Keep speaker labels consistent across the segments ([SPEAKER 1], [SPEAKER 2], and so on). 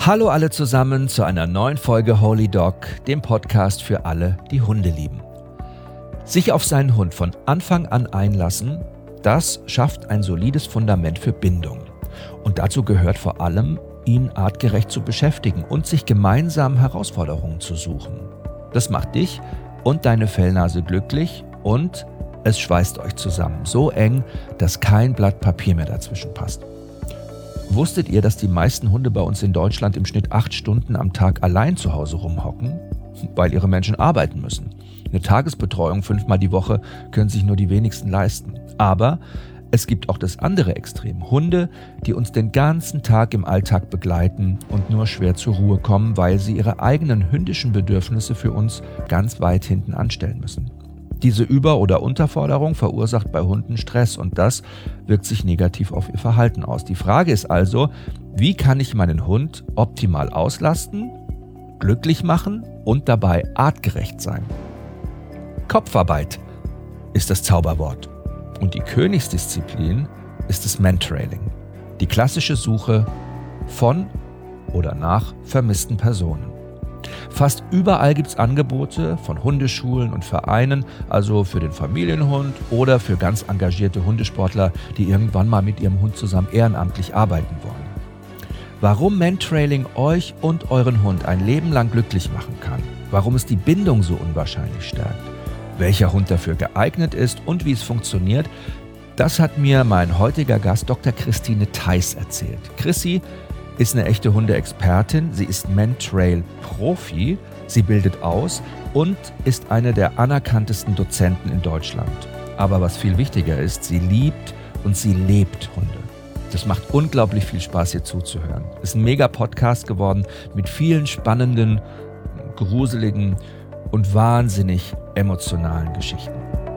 [SPEAKER 1] Hallo alle zusammen zu einer neuen Folge Holy Dog, dem Podcast für alle, die Hunde lieben. Sich auf seinen Hund von Anfang an einlassen, das schafft ein solides Fundament für Bindung. Und dazu gehört vor allem, ihn artgerecht zu beschäftigen und sich gemeinsam Herausforderungen zu suchen. Das macht dich und deine Fellnase glücklich und es schweißt euch zusammen so eng, dass kein Blatt Papier mehr dazwischen passt. Wusstet ihr, dass die meisten Hunde bei uns in Deutschland im Schnitt 8 Stunden am Tag allein zu Hause rumhocken? Weil ihre Menschen arbeiten müssen. Eine Tagesbetreuung 5-mal die Woche können sich nur die wenigsten leisten. Aber es gibt auch das andere Extrem. Hunde, die uns den ganzen Tag im Alltag begleiten und nur schwer zur Ruhe kommen, weil sie ihre eigenen hündischen Bedürfnisse für uns ganz weit hinten anstellen müssen. Diese Über- oder Unterforderung verursacht bei Hunden Stress und das wirkt sich negativ auf ihr Verhalten aus. Die Frage ist also, wie kann ich meinen Hund optimal auslasten, glücklich machen und dabei artgerecht sein? Kopfarbeit ist das Zauberwort. Und die Königsdisziplin ist das Mantrailing, die klassische Suche von oder nach vermissten Personen. Fast überall gibt es Angebote von Hundeschulen und Vereinen, also für den Familienhund oder für ganz engagierte Hundesportler, die irgendwann mal mit ihrem Hund zusammen ehrenamtlich arbeiten wollen. Warum Mantrailing euch und euren Hund ein Leben lang glücklich machen kann, warum es die Bindung so unwahrscheinlich stärkt, welcher Hund dafür geeignet ist und wie es funktioniert, das hat mir mein heutiger Gast Dr. Christine Theis erzählt. Chrissy ist eine echte Hundeexpertin, sie ist Mantrail-Profi, sie bildet aus und ist eine der anerkanntesten Dozenten in Deutschland. Aber was viel wichtiger ist, sie liebt und sie lebt Hunde. Das macht unglaublich viel Spaß, hier zuzuhören. Es ist ein mega Podcast geworden mit vielen spannenden, gruseligen und wahnsinnig emotionalen Geschichten.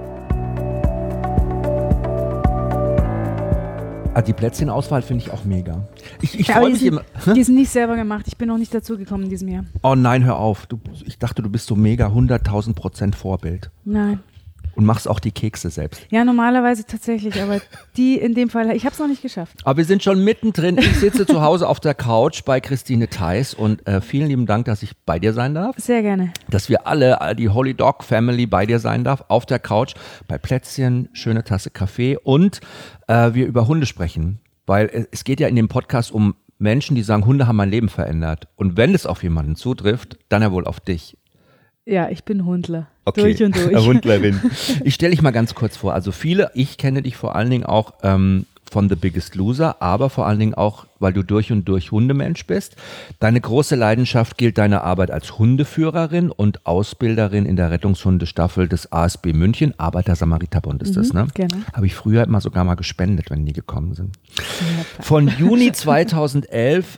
[SPEAKER 2] Die Plätzchenauswahl finde ich auch mega. Ich
[SPEAKER 3] Ja,
[SPEAKER 2] freue mich immer.
[SPEAKER 3] Die sind nicht selber gemacht. Ich bin noch nicht dazugekommen in diesem Jahr.
[SPEAKER 2] Oh nein, hör auf. Ich dachte, du bist so mega 100.000% Vorbild.
[SPEAKER 3] Nein.
[SPEAKER 2] Und machst auch die Kekse selbst.
[SPEAKER 3] Ja, normalerweise tatsächlich, aber die in dem Fall, ich habe es noch nicht geschafft.
[SPEAKER 2] Aber wir sind schon mittendrin. Ich sitze zu Hause auf der Couch bei Christine Theis und vielen lieben Dank, dass ich bei dir sein darf.
[SPEAKER 3] Sehr gerne.
[SPEAKER 2] Dass wir alle, die Holy Dog Family bei dir sein darf, auf der Couch, bei Plätzchen, schöne Tasse Kaffee und wir über Hunde sprechen. Weil es geht ja in dem Podcast um Menschen, die sagen, Hunde haben mein Leben verändert. Und wenn es auf jemanden zutrifft, dann ja wohl auf dich.
[SPEAKER 3] Ja, ich bin Hundler.
[SPEAKER 2] Okay.
[SPEAKER 3] Durch und durch.
[SPEAKER 2] Hundlerin. Ich stelle dich mal ganz kurz vor. Also ich kenne dich vor allen Dingen auch von The Biggest Loser, aber vor allen Dingen auch, weil du durch und durch Hundemensch bist. Deine große Leidenschaft gilt deine Arbeit als Hundeführerin und Ausbilderin in der Rettungshundestaffel des ASB München. Arbeiter-Samariter-Bund ist das, ne?
[SPEAKER 3] Genau.
[SPEAKER 2] Habe ich früher immer sogar mal gespendet, wenn die gekommen sind. Von Juni 2011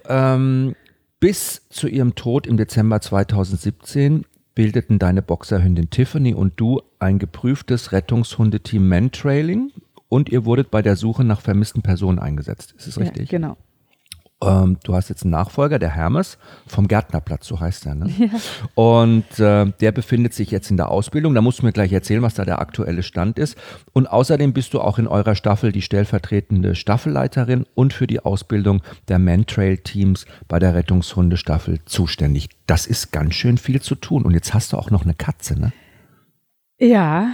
[SPEAKER 2] bis zu ihrem Tod im Dezember 2017 bildeten deine Boxerhündin Tiffany und du ein geprüftes Rettungshundeteam Mantrailing und ihr wurdet bei der Suche nach vermissten Personen eingesetzt. Ist das richtig?
[SPEAKER 3] Ja, genau.
[SPEAKER 2] Du hast jetzt einen Nachfolger, der Hermes, vom Gärtnerplatz, so heißt er, ne? Ja. Und der befindet sich jetzt in der Ausbildung. Da musst du mir gleich erzählen, was da der aktuelle Stand ist. Und außerdem bist du auch in eurer Staffel die stellvertretende Staffelleiterin und für die Ausbildung der Mantrail-Teams bei der Rettungshundestaffel zuständig. Das ist ganz schön viel zu tun. Und jetzt hast du auch noch eine Katze, ne?
[SPEAKER 3] Ja,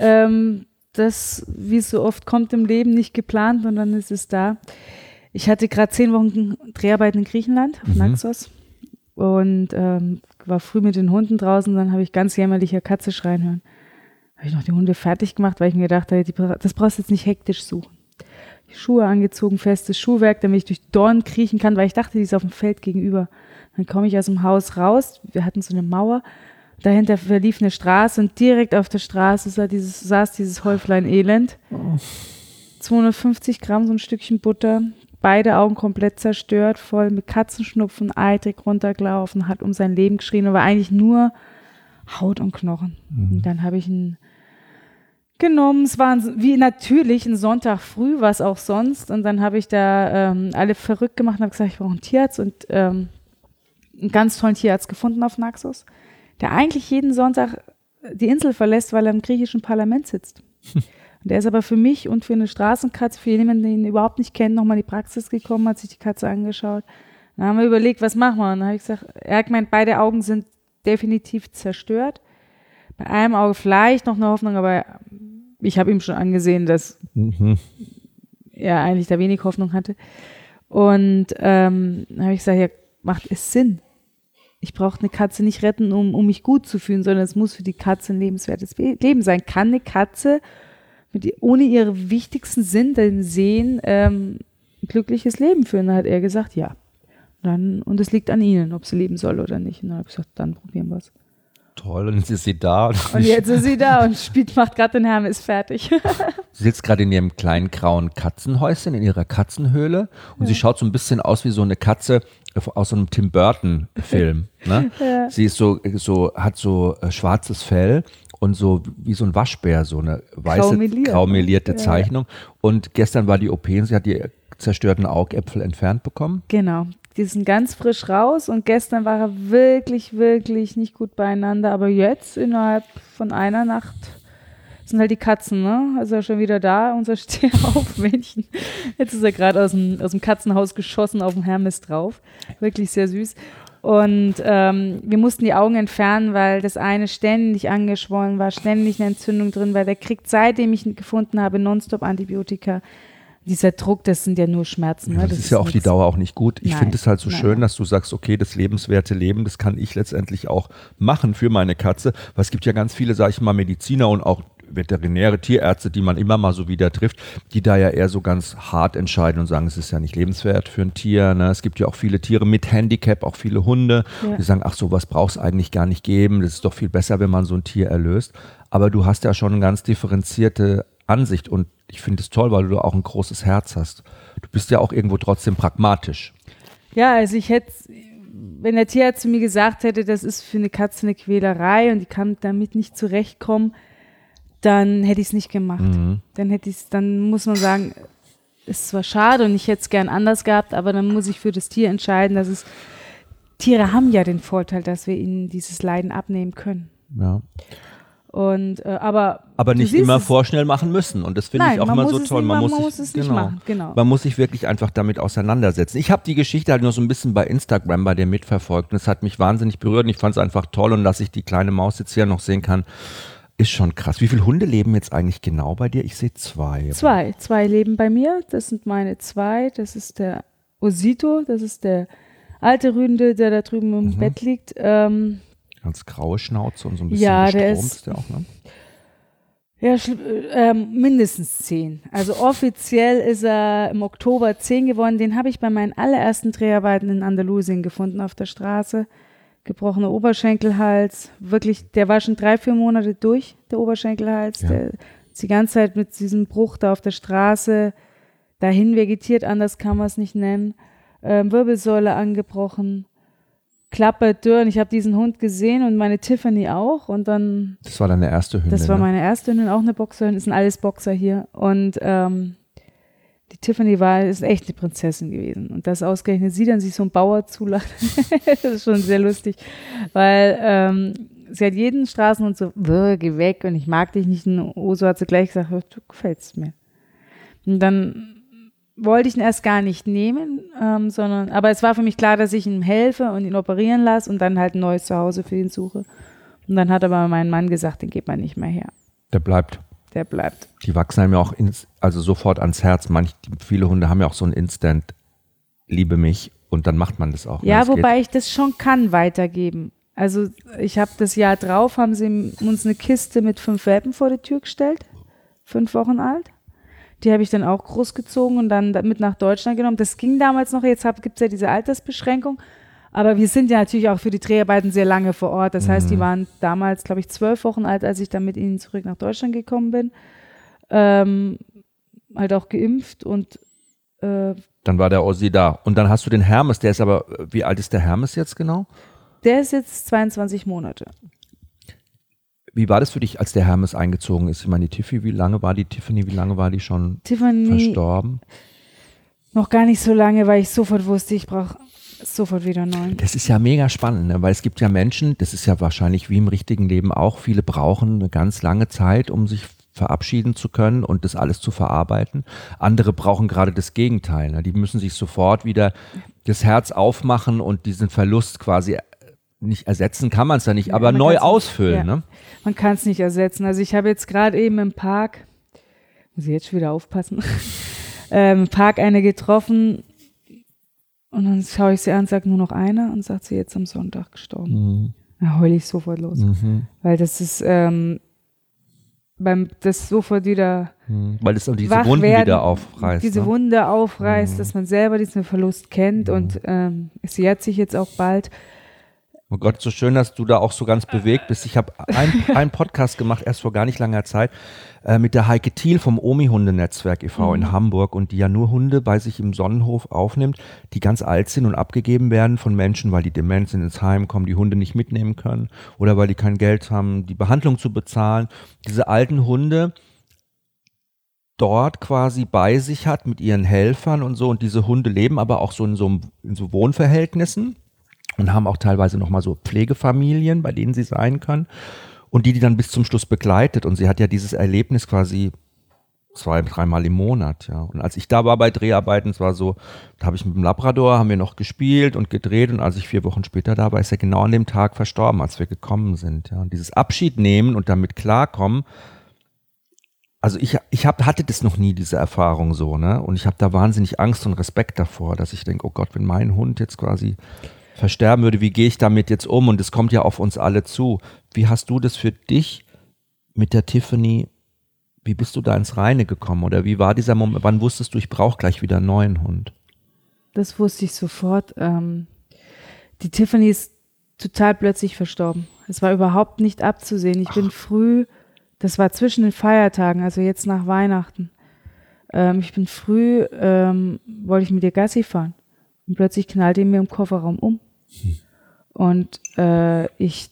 [SPEAKER 3] das, wie es so oft kommt im Leben, nicht geplant und dann ist es da. Ich hatte gerade 10 Wochen Dreharbeiten in Griechenland, auf Naxos, und war früh mit den Hunden draußen. Dann habe ich ganz jämmerlich eine Katze schreien hören. Habe ich noch die Hunde fertig gemacht, weil ich mir gedacht habe, das brauchst du jetzt nicht hektisch suchen. Die Schuhe angezogen, festes Schuhwerk, damit ich durch Dorn kriechen kann, weil ich dachte, die ist auf dem Feld gegenüber. Dann komme ich aus dem Haus raus, wir hatten so eine Mauer, dahinter verlief eine Straße und direkt auf der Straße saß dieses Häuflein Elend. 250 Gramm, so ein Stückchen Butter, beide Augen komplett zerstört, voll mit Katzenschnupfen, eitrig runtergelaufen, hat um sein Leben geschrien, aber eigentlich nur Haut und Knochen. Und dann habe ich ihn genommen, es war wie natürlich ein Sonntag früh, was auch sonst, und dann habe ich da alle verrückt gemacht und habe gesagt, ich brauche einen Tierarzt und einen ganz tollen Tierarzt gefunden auf Naxos, der eigentlich jeden Sonntag die Insel verlässt, weil er im griechischen Parlament sitzt. Und der ist aber für mich und für eine Straßenkatze, für jemanden, den ihn überhaupt nicht kennt, nochmal in die Praxis gekommen, hat sich die Katze angeschaut, Dann haben wir überlegt, was machen wir? Und dann habe ich gesagt, er hat gemeint, beide Augen sind definitiv zerstört. Bei einem Auge vielleicht noch eine Hoffnung, aber ich habe ihm schon angesehen, dass er eigentlich da wenig Hoffnung hatte. Und dann habe ich gesagt, ja, macht es Sinn? Ich brauche eine Katze nicht retten, um mich gut zu fühlen, sondern es muss für die Katze ein lebenswertes Leben sein. Kann eine Katze ohne ihren wichtigsten Sinn, den Sehen, ein glückliches Leben führen? Dann hat er gesagt, ja. Und es liegt an ihnen, ob sie leben soll oder nicht. Und dann habe ich gesagt, dann probieren wir es.
[SPEAKER 2] Toll, und jetzt ist sie da.
[SPEAKER 3] Und jetzt ist sie da und macht gerade den Hermes fertig.
[SPEAKER 2] Sie sitzt gerade in ihrem kleinen grauen Katzenhäuschen, in ihrer Katzenhöhle und sie schaut so ein bisschen aus wie so eine Katze aus so einem Tim Burton-Film. Ne? Ja. Sie ist hat so schwarzes Fell und so wie so ein Waschbär, so eine weiße, graumelierte Zeichnung. Und gestern war die OP und sie hat die zerstörten Augäpfel entfernt bekommen.
[SPEAKER 3] Genau. Die sind ganz frisch raus und gestern war er wirklich, wirklich nicht gut beieinander. Aber jetzt, innerhalb von einer Nacht, sind halt die Katzen, ne? Also er ist schon wieder da, unser Stehaufmännchen. Jetzt ist er gerade aus dem Katzenhaus geschossen auf dem Hermes drauf. Wirklich sehr süß. Und wir mussten die Augen entfernen, weil das eine ständig angeschwollen war, ständig eine Entzündung drin, weil der kriegt, seitdem ich ihn gefunden habe, nonstop Antibiotika. Dieser Druck, das sind ja nur Schmerzen.
[SPEAKER 2] Ne? Das ist ja auf die Dauer auch nicht gut. Ich finde es halt so schön, dass du sagst, okay, das lebenswerte Leben, das kann ich letztendlich auch machen für meine Katze. Weil es gibt ja ganz viele, sage ich mal, Mediziner und auch veterinäre Tierärzte, die man immer mal so wieder trifft, die da ja eher so ganz hart entscheiden und sagen, es ist ja nicht lebenswert für ein Tier. Ne? Es gibt ja auch viele Tiere mit Handicap, auch viele Hunde, die sagen, ach, sowas braucht es eigentlich gar nicht geben. Das ist doch viel besser, wenn man so ein Tier erlöst. Aber du hast ja schon eine ganz differenzierte Ansicht und ich finde es toll, weil du auch ein großes Herz hast. Du bist ja auch irgendwo trotzdem pragmatisch.
[SPEAKER 3] Ja, also wenn der Tierarzt zu mir gesagt hätte, das ist für eine Katze eine Quälerei und die kann damit nicht zurechtkommen, dann hätte ich es nicht gemacht. Dann muss man sagen, ist zwar schade und ich hätte es gern anders gehabt, aber dann muss ich für das Tier entscheiden, Tiere haben ja den Vorteil, dass wir ihnen dieses Leiden abnehmen können.
[SPEAKER 2] Ja.
[SPEAKER 3] Und, aber
[SPEAKER 2] nicht immer vorschnell machen müssen. Und das finde ich auch immer so toll.
[SPEAKER 3] Man muss es nicht machen. Genau.
[SPEAKER 2] Man muss sich wirklich einfach damit auseinandersetzen. Ich habe die Geschichte halt nur so ein bisschen bei Instagram bei dir mitverfolgt. Und es hat mich wahnsinnig berührt. Und ich fand es einfach toll. Und dass ich die kleine Maus jetzt hier noch sehen kann, ist schon krass. Wie viele Hunde leben jetzt eigentlich genau bei dir? Ich sehe 2.
[SPEAKER 3] 2 leben bei mir. Das sind meine 2. Das ist der Osito. Das ist der alte Rüde, der da drüben im Bett liegt.
[SPEAKER 2] Ganz graue Schnauze und so ein bisschen gestromt ist der auch, ne?
[SPEAKER 3] Ja, mindestens 10. Also offiziell ist er im Oktober 10 geworden. Den habe ich bei meinen allerersten Dreharbeiten in Andalusien gefunden auf der Straße. Gebrochener Oberschenkelhals. Wirklich, der war schon 3-4 Monate durch, der Oberschenkelhals. Ja. Der ist die ganze Zeit mit diesem Bruch da auf der Straße dahin vegetiert, anders kann man es nicht nennen. Wirbelsäule angebrochen. Klappe, Dürren. Ich habe diesen Hund gesehen und meine Tiffany auch. Und dann.
[SPEAKER 2] Das war deine erste Hündin?
[SPEAKER 3] Das war meine erste Hündin, auch eine Boxerin. Das sind alles Boxer hier. Und die Tiffany ist echt eine Prinzessin gewesen. Und das ausgerechnet sie dann sich so ein Bauer zulacht. Das ist schon sehr lustig. Weil sie hat jeden Straßenhund so, geh weg und ich mag dich nicht. Und so hat sie gleich gesagt, du gefällst mir. Und dann wollte ich ihn erst gar nicht nehmen, aber es war für mich klar, dass ich ihm helfe und ihn operieren lasse und dann halt ein neues Zuhause für ihn suche. Und dann hat aber mein Mann gesagt, den geht man nicht mehr her.
[SPEAKER 2] Der bleibt. Die wachsen einem ja auch sofort ans Herz. Viele Hunde haben ja auch so ein Instant, liebe mich, und dann macht man das auch.
[SPEAKER 3] Ja, wobei ich das schon kann weitergeben. Also ich habe das Jahr drauf, haben sie uns eine Kiste mit 5 Welpen vor die Tür gestellt, 5 Wochen alt. Die habe ich dann auch großgezogen und dann mit nach Deutschland genommen. Das ging damals noch, jetzt gibt es ja diese Altersbeschränkung. Aber wir sind ja natürlich auch für die Dreharbeiten sehr lange vor Ort. Das heißt, die waren damals, glaube ich, 12 Wochen alt, als ich dann mit ihnen zurück nach Deutschland gekommen bin. Halt auch geimpft und
[SPEAKER 2] dann war der Ossi da. Und dann hast du den Hermes, der ist aber, wie alt ist der Hermes jetzt genau?
[SPEAKER 3] Der ist jetzt 22 Monate.
[SPEAKER 2] Wie war das für dich, als der Hermes eingezogen ist? Ich meine, wie lange war die schon verstorben?
[SPEAKER 3] Noch gar nicht so lange, weil ich sofort wusste, ich brauche sofort wieder einen neuen.
[SPEAKER 2] Das ist ja mega spannend, ne? Weil es gibt ja Menschen, das ist ja wahrscheinlich wie im richtigen Leben auch, viele brauchen eine ganz lange Zeit, um sich verabschieden zu können und das alles zu verarbeiten. Andere brauchen gerade das Gegenteil. Ne? Die müssen sich sofort wieder das Herz aufmachen und diesen Verlust quasi nicht ersetzen, kann man es ja nicht, aber neu ausfüllen.
[SPEAKER 3] Ja.
[SPEAKER 2] Ne?
[SPEAKER 3] Man kann es nicht ersetzen. Also ich habe jetzt gerade eben im Park, muss ich jetzt schon wieder aufpassen, im Park eine getroffen und dann schaue ich sie an, sage nur noch einer und sagt sie jetzt am Sonntag gestorben.
[SPEAKER 2] Mhm.
[SPEAKER 3] Da heule ich sofort los. Weil das ist das sofort wieder
[SPEAKER 2] weil es diese
[SPEAKER 3] wach
[SPEAKER 2] Wunden
[SPEAKER 3] werden,
[SPEAKER 2] wieder aufreißt.
[SPEAKER 3] diese Wunde aufreißt, dass man selber diesen Verlust kennt und es jährt sich jetzt auch bald.
[SPEAKER 2] Oh Gott, so schön, dass du da auch so ganz bewegt bist. Ich habe einen Podcast gemacht, erst vor gar nicht langer Zeit, mit der Heike Thiel vom Omi-Hunde-Netzwerk e.V. in Hamburg und die ja nur Hunde bei sich im Sonnenhof aufnimmt, die ganz alt sind und abgegeben werden von Menschen, weil die dement sind, ins Heim kommen, die Hunde nicht mitnehmen können oder weil die kein Geld haben, die Behandlung zu bezahlen. Diese alten Hunde dort quasi bei sich hat mit ihren Helfern und so und diese Hunde leben aber auch so in so Wohnverhältnissen. Und haben auch teilweise nochmal so Pflegefamilien, bei denen sie sein können. Und die dann bis zum Schluss begleitet. Und sie hat ja dieses Erlebnis quasi 2-3 Mal im Monat. Ja. Und als ich da war bei Dreharbeiten, es war so, da habe ich mit dem Labrador, haben wir noch gespielt und gedreht. Und als ich 4 Wochen später da war, ist er genau an dem Tag verstorben, als wir gekommen sind. Ja. Und dieses Abschied nehmen und damit klarkommen, also ich hatte das noch nie, diese Erfahrung so. Ne? Und ich habe da wahnsinnig Angst und Respekt davor, dass ich denke, oh Gott, wenn mein Hund jetzt quasi versterben würde, wie gehe ich damit jetzt um? Und es kommt ja auf uns alle zu. Wie hast du das für dich mit der Tiffany, wie bist du da ins Reine gekommen? Oder wie war dieser Moment, wann wusstest du, ich brauche gleich wieder einen neuen Hund?
[SPEAKER 3] Das wusste ich sofort. Die Tiffany ist total plötzlich verstorben. Es war überhaupt nicht abzusehen. Ich bin früh, das war zwischen den Feiertagen, also jetzt nach Weihnachten. Ich bin früh, wollte ich mit ihr Gassi fahren. Und plötzlich knallte ihn mir im Kofferraum um. Und ich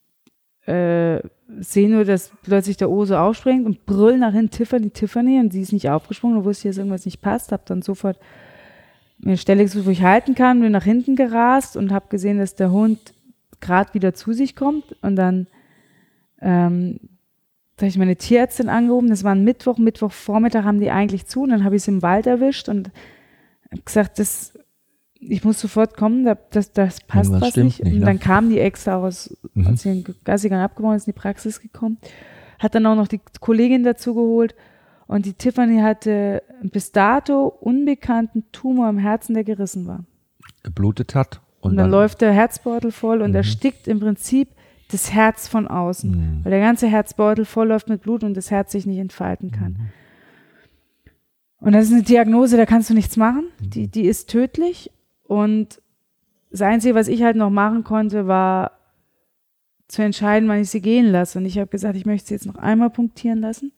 [SPEAKER 3] sehe nur, dass plötzlich der Oso aufspringt und brüllt nach hinten, Tiffany, und sie ist nicht aufgesprungen und wusste, dass irgendwas nicht passt, habe dann sofort mir eine Stelle gesucht, wo ich halten kann, bin nach hinten gerast und habe gesehen, dass der Hund gerade wieder zu sich kommt und dann habe ich meine Tierärztin angerufen, das war ein Mittwochvormittag haben die eigentlich zu und dann habe ich sie im Wald erwischt und habe gesagt, ich muss sofort kommen, das passt was nicht. Und dann kam die extra als sie den Gassigang abgebrochen ist, in die Praxis gekommen. Hat dann auch noch die Kollegin dazu geholt. Und die Tiffany hatte einen bis dato unbekannten Tumor im Herzen, der gerissen war.
[SPEAKER 2] Geblutet hat.
[SPEAKER 3] Und dann läuft der Herzbeutel voll und erstickt im Prinzip das Herz von außen. Weil der ganze Herzbeutel voll läuft mit Blut und das Herz sich nicht entfalten kann. Und das ist eine Diagnose, da kannst du nichts machen. Die ist tödlich. Und das Einzige, was ich halt noch machen konnte, war zu entscheiden, wann ich sie gehen lasse. Und ich habe gesagt, ich möchte sie jetzt noch einmal punktieren lassen,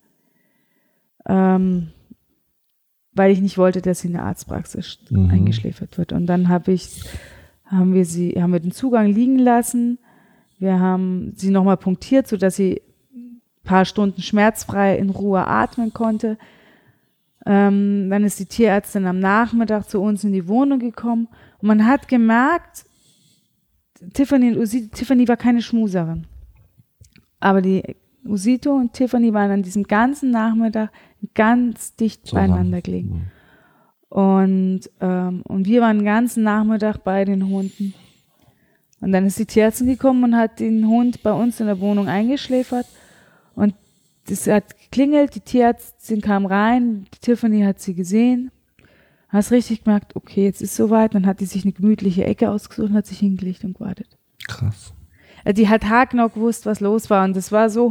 [SPEAKER 3] weil ich nicht wollte, dass sie in der Arztpraxis eingeschläfert wird. Und dann haben wir den Zugang liegen lassen. Wir haben sie nochmal punktiert, sodass sie ein paar Stunden schmerzfrei in Ruhe atmen konnte. Dann ist die Tierärztin am Nachmittag zu uns in die Wohnung gekommen und man hat gemerkt, Tiffany war keine Schmuserin, aber die Usito und Tiffany waren an diesem ganzen Nachmittag ganz dicht beieinander gelegen. Und wir waren den ganzen Nachmittag bei den Hunden. Und dann ist die Tierärztin gekommen und hat den Hund bei uns in der Wohnung eingeschläfert und das hat geklingelt, die Tierärztin kam rein, die Tiffany hat sie gesehen, hast richtig gemerkt, okay, jetzt ist soweit, dann hat die sich eine gemütliche Ecke ausgesucht und hat sich hingelegt und gewartet.
[SPEAKER 2] Krass.
[SPEAKER 3] Die hat haargenau gewusst, was los war und das war so,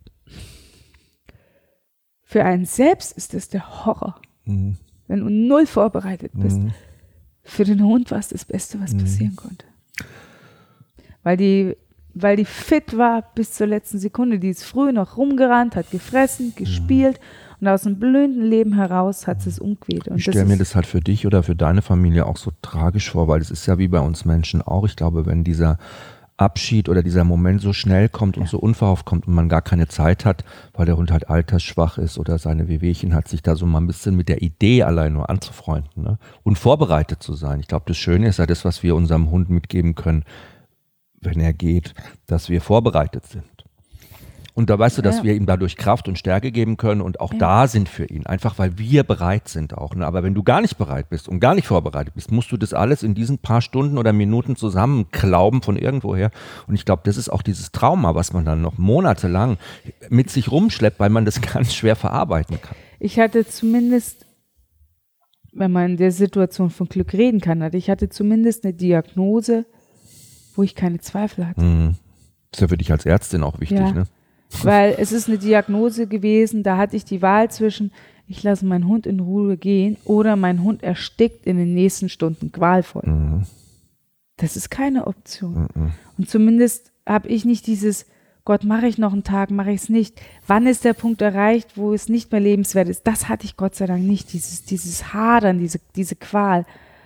[SPEAKER 3] für einen selbst ist das der Horror, wenn du null vorbereitet bist. Für den Hund war es das Beste, was passieren konnte. Weil die fit war bis zur letzten Sekunde. Die ist früh noch rumgerannt, hat gefressen, gespielt und aus einem blühenden Leben heraus hat sie es umgequält.
[SPEAKER 2] Ich stelle mir das halt für dich oder für deine Familie auch so tragisch vor, weil es ist ja wie bei uns Menschen auch. Ich glaube, wenn dieser Abschied oder dieser Moment so schnell kommt und so unverhofft kommt und man gar keine Zeit hat, weil der Hund halt altersschwach ist oder seine Wehwehchen hat, sich da so mal ein bisschen mit der Idee allein nur anzufreunden, ne? Und vorbereitet zu sein. Ich glaube, das Schöne ist ja das, was wir unserem Hund mitgeben können, wenn er geht, dass wir vorbereitet sind. Und da weißt du, dass wir ihm dadurch Kraft und Stärke geben können und auch da sind für ihn, einfach weil wir bereit sind auch. Ne? Aber wenn du gar nicht bereit bist und gar nicht vorbereitet bist, musst du das alles in diesen paar Stunden oder Minuten zusammenklauben von irgendwoher. Und ich glaube, das ist auch dieses Trauma, was man dann noch monatelang mit sich rumschleppt, weil man das ganz schwer verarbeiten kann.
[SPEAKER 3] Ich hatte zumindest, wenn man in der Situation von Glück reden kann, ich hatte zumindest eine Diagnose, wo ich keine Zweifel hatte.
[SPEAKER 2] Mhm. Das ist ja für dich als Ärztin auch wichtig, ne?
[SPEAKER 3] Weil es ist eine Diagnose gewesen, da hatte ich die Wahl zwischen, ich lasse meinen Hund in Ruhe gehen oder mein Hund erstickt in den nächsten Stunden qualvoll.
[SPEAKER 2] Mhm.
[SPEAKER 3] Das ist keine Option. Mhm. Und zumindest habe ich nicht dieses, Gott, mache ich noch einen Tag, mache ich es nicht. Wann ist der Punkt erreicht, wo es nicht mehr lebenswert ist? Das hatte ich Gott sei Dank nicht, dieses Hadern, diese Qual.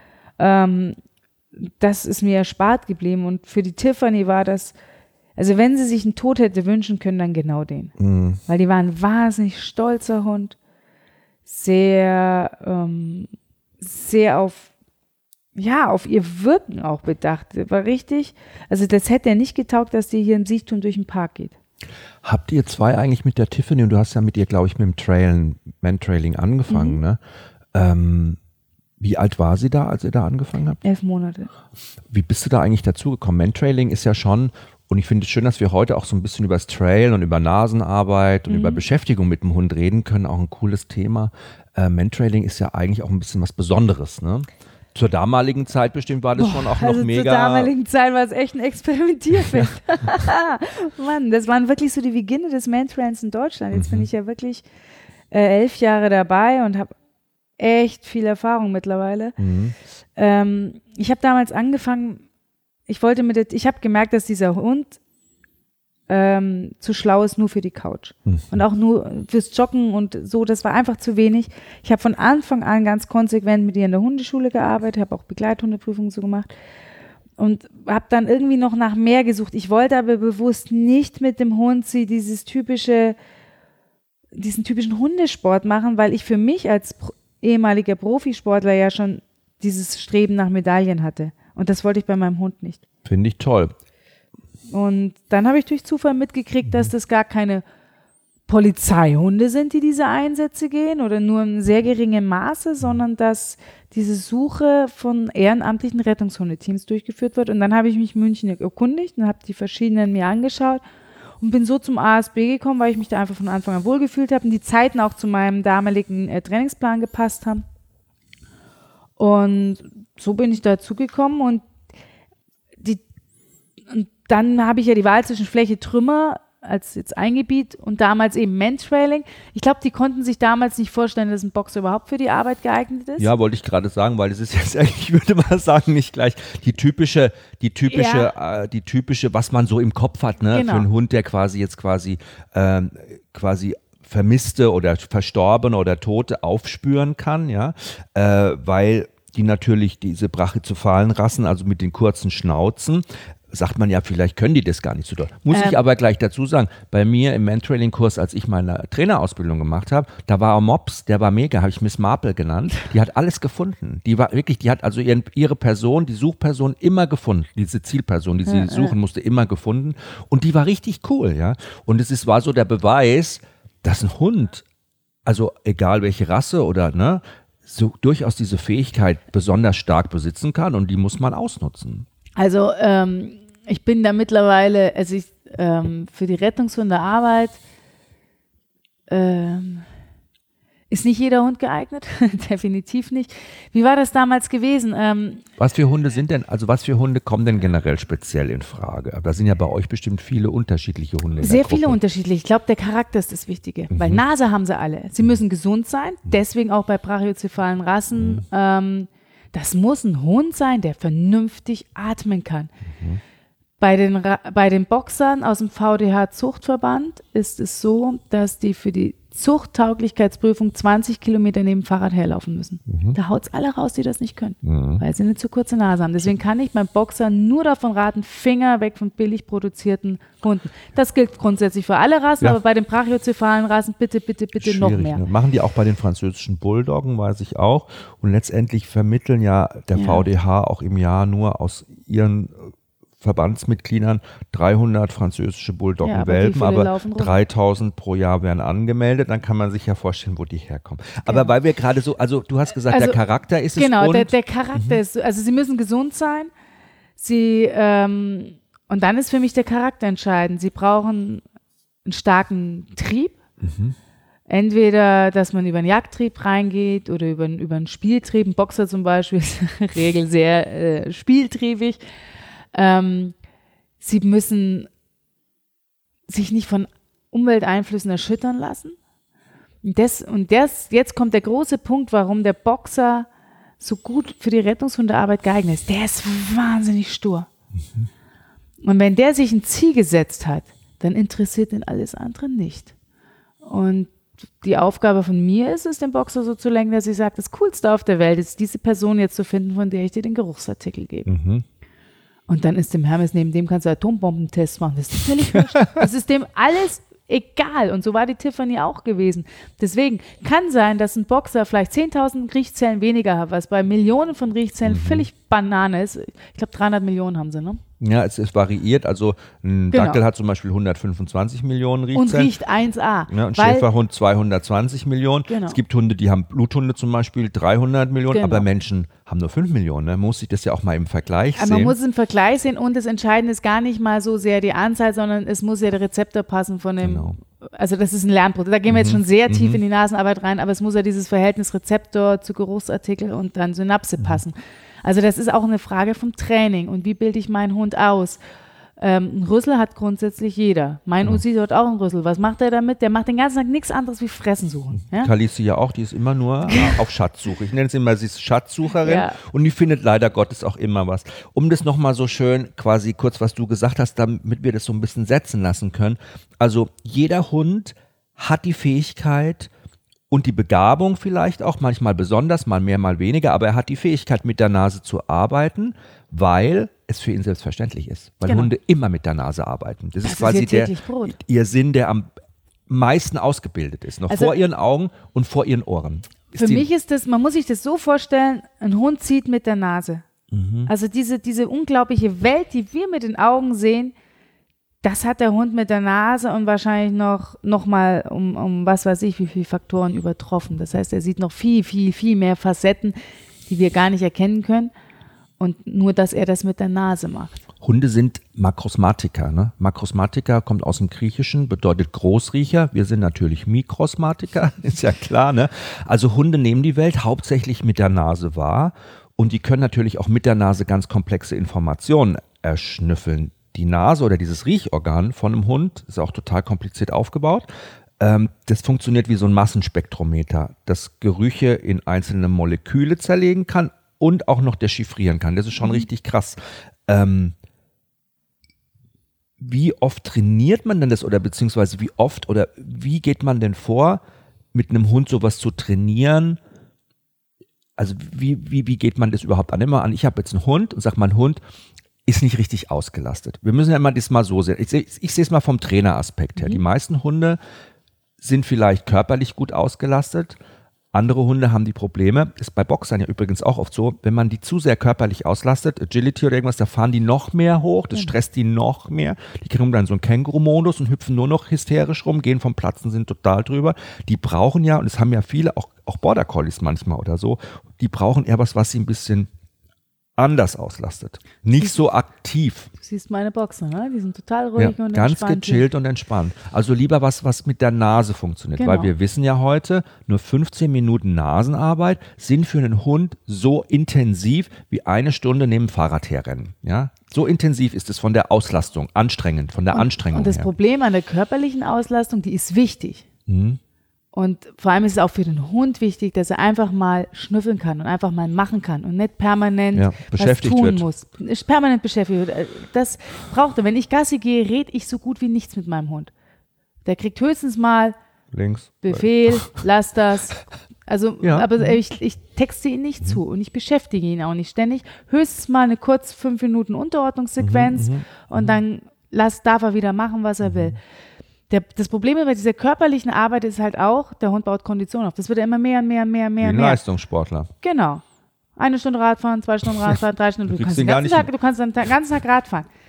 [SPEAKER 3] Das ist mir erspart geblieben. Und für die Tiffany war das, also wenn sie sich einen Tod hätte wünschen können, dann genau den. Mhm. Weil die war ein wahnsinnig stolzer Hund, sehr auf ihr Wirken auch bedacht. War richtig, also das hätte er nicht getaugt, dass die hier im Siechtum durch den Park geht.
[SPEAKER 2] Habt ihr zwei eigentlich mit der Tiffany, und du hast ja mit ihr, glaube ich, mit dem Mantrailing angefangen, ne? Wie alt war sie da, als ihr da angefangen habt?
[SPEAKER 3] 11 Monate.
[SPEAKER 2] Wie bist du da eigentlich dazugekommen? Mantrailing ist ja schon, und ich finde es schön, dass wir heute auch so ein bisschen über das Trail und über Nasenarbeit und über Beschäftigung mit dem Hund reden können, auch ein cooles Thema. Mantrailing ist ja eigentlich auch ein bisschen was Besonderes, ne? Zur damaligen Zeit bestimmt war das schon auch noch mega.
[SPEAKER 3] Zur damaligen Zeit war es echt ein Experimentierfeld. Mann, das waren wirklich so die Beginne des Mantrailings in Deutschland. Jetzt bin ich ja wirklich 11 Jahre dabei und habe echt viel Erfahrung mittlerweile. Ich habe damals angefangen, ich habe gemerkt, dass dieser Hund zu schlau ist nur für die Couch und auch nur fürs Joggen und so, das war einfach zu wenig. Ich habe von Anfang an ganz konsequent mit ihr in der Hundeschule gearbeitet, habe auch Begleithundeprüfungen so gemacht und habe dann irgendwie noch nach mehr gesucht. Ich wollte aber bewusst nicht mit dem Hund diesen typischen Hundesport machen, weil ich für mich als ehemaliger Profisportler ja schon dieses Streben nach Medaillen hatte und das wollte ich bei meinem Hund nicht.
[SPEAKER 2] Finde ich toll.
[SPEAKER 3] Und dann habe ich durch Zufall mitgekriegt, dass das gar keine Polizeihunde sind, die diese Einsätze gehen oder nur in sehr geringem Maße, sondern dass diese Suche von ehrenamtlichen Rettungshundeteams durchgeführt wird. Und dann habe ich mich in München erkundigt und habe die verschiedenen mir angeschaut und bin so zum ASB gekommen, weil ich mich da einfach von Anfang an wohlgefühlt habe und die Zeiten auch zu meinem damaligen Trainingsplan gepasst haben. Und so bin ich dazu gekommen und dann habe ich ja die Wahl zwischen Fläche Trümmer als jetzt ein Gebiet und damals eben Mantrailing. Ich glaube, die konnten sich damals nicht vorstellen, dass ein Boxer überhaupt für die Arbeit geeignet ist.
[SPEAKER 2] Ja, wollte ich gerade sagen, weil es ist jetzt eigentlich, ich würde mal sagen, nicht gleich die typische, was man so im Kopf hat, ne, genau. Für einen Hund, der quasi Vermisste oder Verstorbene oder Tote aufspüren kann, ja, weil die natürlich diese brachycephalen Rassen, also mit den kurzen Schnauzen, sagt man ja, vielleicht können die das gar nicht so doll. Muss ich aber gleich dazu sagen, bei mir im Mantrailing-Kurs, als ich meine Trainerausbildung gemacht habe, da war ein Mops, der war mega, habe ich Miss Marple genannt, die hat alles gefunden. Die hat also ihre Person, die Suchperson immer gefunden, diese Zielperson, die sie suchen musste, immer gefunden und die war richtig cool, ja. Und war so der Beweis, dass ein Hund, also egal welche Rasse oder, ne, so durchaus diese Fähigkeit besonders stark besitzen kann und die muss man ausnutzen.
[SPEAKER 3] Also ich bin da mittlerweile, für die Rettungshundearbeit ist nicht jeder Hund geeignet, definitiv nicht. Wie war das damals gewesen?
[SPEAKER 2] Was für Hunde was für Hunde kommen denn generell speziell in Frage? Da sind ja bei euch bestimmt viele unterschiedliche Hunde.
[SPEAKER 3] Sehr viele unterschiedliche. Ich glaube, der Charakter ist das Wichtige, weil Nase haben sie alle. Sie müssen gesund sein, deswegen auch bei brachiocephalen Rassen. Das muss ein Hund sein, der vernünftig atmen kann. Bei den Boxern aus dem VDH-Zuchtverband ist es so, dass die für die Zuchttauglichkeitsprüfung 20 Kilometer neben dem Fahrrad herlaufen müssen. Da haut es alle raus, die das nicht können, weil sie eine zu kurze Nase haben. Deswegen kann ich beim Boxer nur davon raten, Finger weg von billig produzierten Hunden. Das gilt grundsätzlich für alle Rassen, aber bei den brachiocephalen Rassen bitte noch mehr.
[SPEAKER 2] Ne? Machen die auch bei den französischen Bulldoggen, weiß ich auch. Und letztendlich vermitteln ja der VDH auch im Jahr nur aus ihren Verbandsmitgliedern 300 französische Bulldoggen-Welpen, aber 3000 pro Jahr werden angemeldet. Dann kann man sich ja vorstellen, wo die herkommen. Aber weil wir gerade so, also du hast gesagt, der Charakter ist es.
[SPEAKER 3] Genau, der Charakter ist, also sie müssen gesund sein. Und dann ist für mich der Charakter entscheidend. Sie brauchen einen starken Trieb. Entweder, dass man über einen Jagdtrieb reingeht oder über einen Spieltrieb. Ein Boxer zum Beispiel ist in der Regel sehr spieltriebig. Sie müssen sich nicht von Umwelteinflüssen erschüttern lassen. Jetzt kommt der große Punkt, warum der Boxer so gut für die Rettungshundearbeit geeignet ist. Der ist wahnsinnig stur. Und wenn der sich ein Ziel gesetzt hat, dann interessiert ihn alles andere nicht. Und die Aufgabe von mir ist es, den Boxer so zu lenken, dass ich sage, das Coolste auf der Welt ist, diese Person jetzt zu finden, von der ich dir den Geruchsartikel gebe. Und dann ist dem Hermes, neben dem kannst du Atombombentests machen. Das ist völlig wurscht. Das ist dem alles egal. Und so war die Tiffany auch gewesen. Deswegen kann sein, dass ein Boxer vielleicht 10.000 Riechzellen weniger hat, was bei Millionen von Riechzellen völlig Banane ist. Ich glaube, 300 Millionen haben sie, ne?
[SPEAKER 2] Ja, es variiert. Also ein Dackel hat zum Beispiel 125 Millionen Riechzellen.
[SPEAKER 3] Und riecht 1A.
[SPEAKER 2] Ja, ein Schäferhund 220 Millionen. Genau. Es gibt Hunde, die haben Bluthunde zum Beispiel 300 Millionen, aber Menschen haben nur 5 Millionen. Ne? Man muss sich das ja auch mal im Vergleich sehen.
[SPEAKER 3] Man muss es im Vergleich sehen und das Entscheidende ist gar nicht mal so sehr die Anzahl, sondern es muss ja der Rezeptor passen von dem, also das ist ein Lernprozess. Da gehen wir jetzt schon sehr tief in die Nasenarbeit rein, aber es muss ja dieses Verhältnis Rezeptor zu Geruchsartikel und dann Synapse passen. Also das ist auch eine Frage vom Training und wie bilde ich meinen Hund aus. Ein Rüssel hat grundsätzlich jeder. Mein Uzi hat auch einen Rüssel. Was macht er damit? Der macht den ganzen Tag nichts anderes wie Fressen suchen. Ja?
[SPEAKER 2] Kalisi ja auch, die ist immer nur auf Schatzsuche. Ich nenne es immer, sie ist Schatzsucherin und die findet leider Gottes auch immer was. Um das nochmal so schön, quasi kurz, was du gesagt hast, damit wir das so ein bisschen setzen lassen können. Also jeder Hund hat die Fähigkeit, und die Begabung vielleicht auch, manchmal besonders, mal mehr, mal weniger, aber er hat die Fähigkeit, mit der Nase zu arbeiten, weil es für ihn selbstverständlich ist. Weil Hunde immer mit der Nase arbeiten. Das ist quasi ihr Sinn, der am meisten ausgebildet ist. Noch also, vor ihren Augen und vor ihren Ohren.
[SPEAKER 3] Für mich ist das, man muss sich das so vorstellen, ein Hund zieht mit der Nase. Also diese unglaubliche Welt, die wir mit den Augen sehen, das hat der Hund mit der Nase und wahrscheinlich noch mal um was weiß ich, wie viele Faktoren übertroffen. Das heißt, er sieht noch viel, viel, viel mehr Facetten, die wir gar nicht erkennen können. Und nur, dass er das mit der Nase macht.
[SPEAKER 2] Hunde sind Makrosmatiker. Ne? Makrosmatiker kommt aus dem Griechischen, bedeutet Großriecher. Wir sind natürlich Mikrosmatiker, ist ja klar. Ne? Also Hunde nehmen die Welt hauptsächlich mit der Nase wahr. Und die können natürlich auch mit der Nase ganz komplexe Informationen erschnüffeln. Die Nase oder dieses Riechorgan von einem Hund ist auch total kompliziert aufgebaut. Das funktioniert wie so ein Massenspektrometer, das Gerüche in einzelne Moleküle zerlegen kann und auch noch dechiffrieren kann. Das ist schon richtig krass. Wie oft trainiert man denn das oder beziehungsweise wie oft oder wie geht man denn vor, mit einem Hund sowas zu trainieren? Also wie geht man das überhaupt an? Nehmen wir an, ich habe jetzt einen Hund und sage, mein Hund ist nicht richtig ausgelastet. Wir müssen ja immer das mal so sehen. Ich sehe es mal vom Traineraspekt her. Die meisten Hunde sind vielleicht körperlich gut ausgelastet. Andere Hunde haben die Probleme. Ist bei Boxern ja übrigens auch oft so, wenn man die zu sehr körperlich auslastet, Agility oder irgendwas, da fahren die noch mehr hoch, das stresst die noch mehr. Die kriegen dann so einen Känguru-Modus und hüpfen nur noch hysterisch rum, gehen vom Platz und sind total drüber. Die brauchen ja, und das haben ja viele, auch Border Collies manchmal oder so, die brauchen eher was sie ein bisschen anders auslastet. Nicht so aktiv.
[SPEAKER 3] Du siehst meine Boxer, ne? Die sind total ruhig und
[SPEAKER 2] entspannt. Ganz gechillt und entspannt. Also lieber was mit der Nase funktioniert. Weil wir wissen ja heute, nur 15 Minuten Nasenarbeit sind für einen Hund so intensiv wie 1 Stunde neben dem Fahrrad herrennen. Ja? So intensiv ist es von der Auslastung, anstrengend, von der Anstrengung
[SPEAKER 3] her. Und das Problem an der körperlichen Auslastung, die ist wichtig. Und vor allem ist es auch für den Hund wichtig, dass er einfach mal schnüffeln kann und einfach mal machen kann und nicht permanent was tun muss. Ist permanent beschäftigt wird. Das braucht er. Wenn ich Gassi gehe, rede ich so gut wie nichts mit meinem Hund. Der kriegt höchstens mal
[SPEAKER 2] links
[SPEAKER 3] Befehl, lass das. Also, aber ich texte ihn nicht zu und ich beschäftige ihn auch nicht ständig. Höchstens mal eine kurz 5 Minuten Unterordnungssequenz und dann darf er wieder machen, was er will. Das Problem bei dieser körperlichen Arbeit ist halt auch, der Hund baut Kondition auf. Das wird ja immer mehr. Wie
[SPEAKER 2] ein Leistungssportler.
[SPEAKER 3] Genau. 1 Stunde Radfahren, 2 Stunden Radfahren, 3 Stunden. Du kannst den ganzen Tag Radfahren.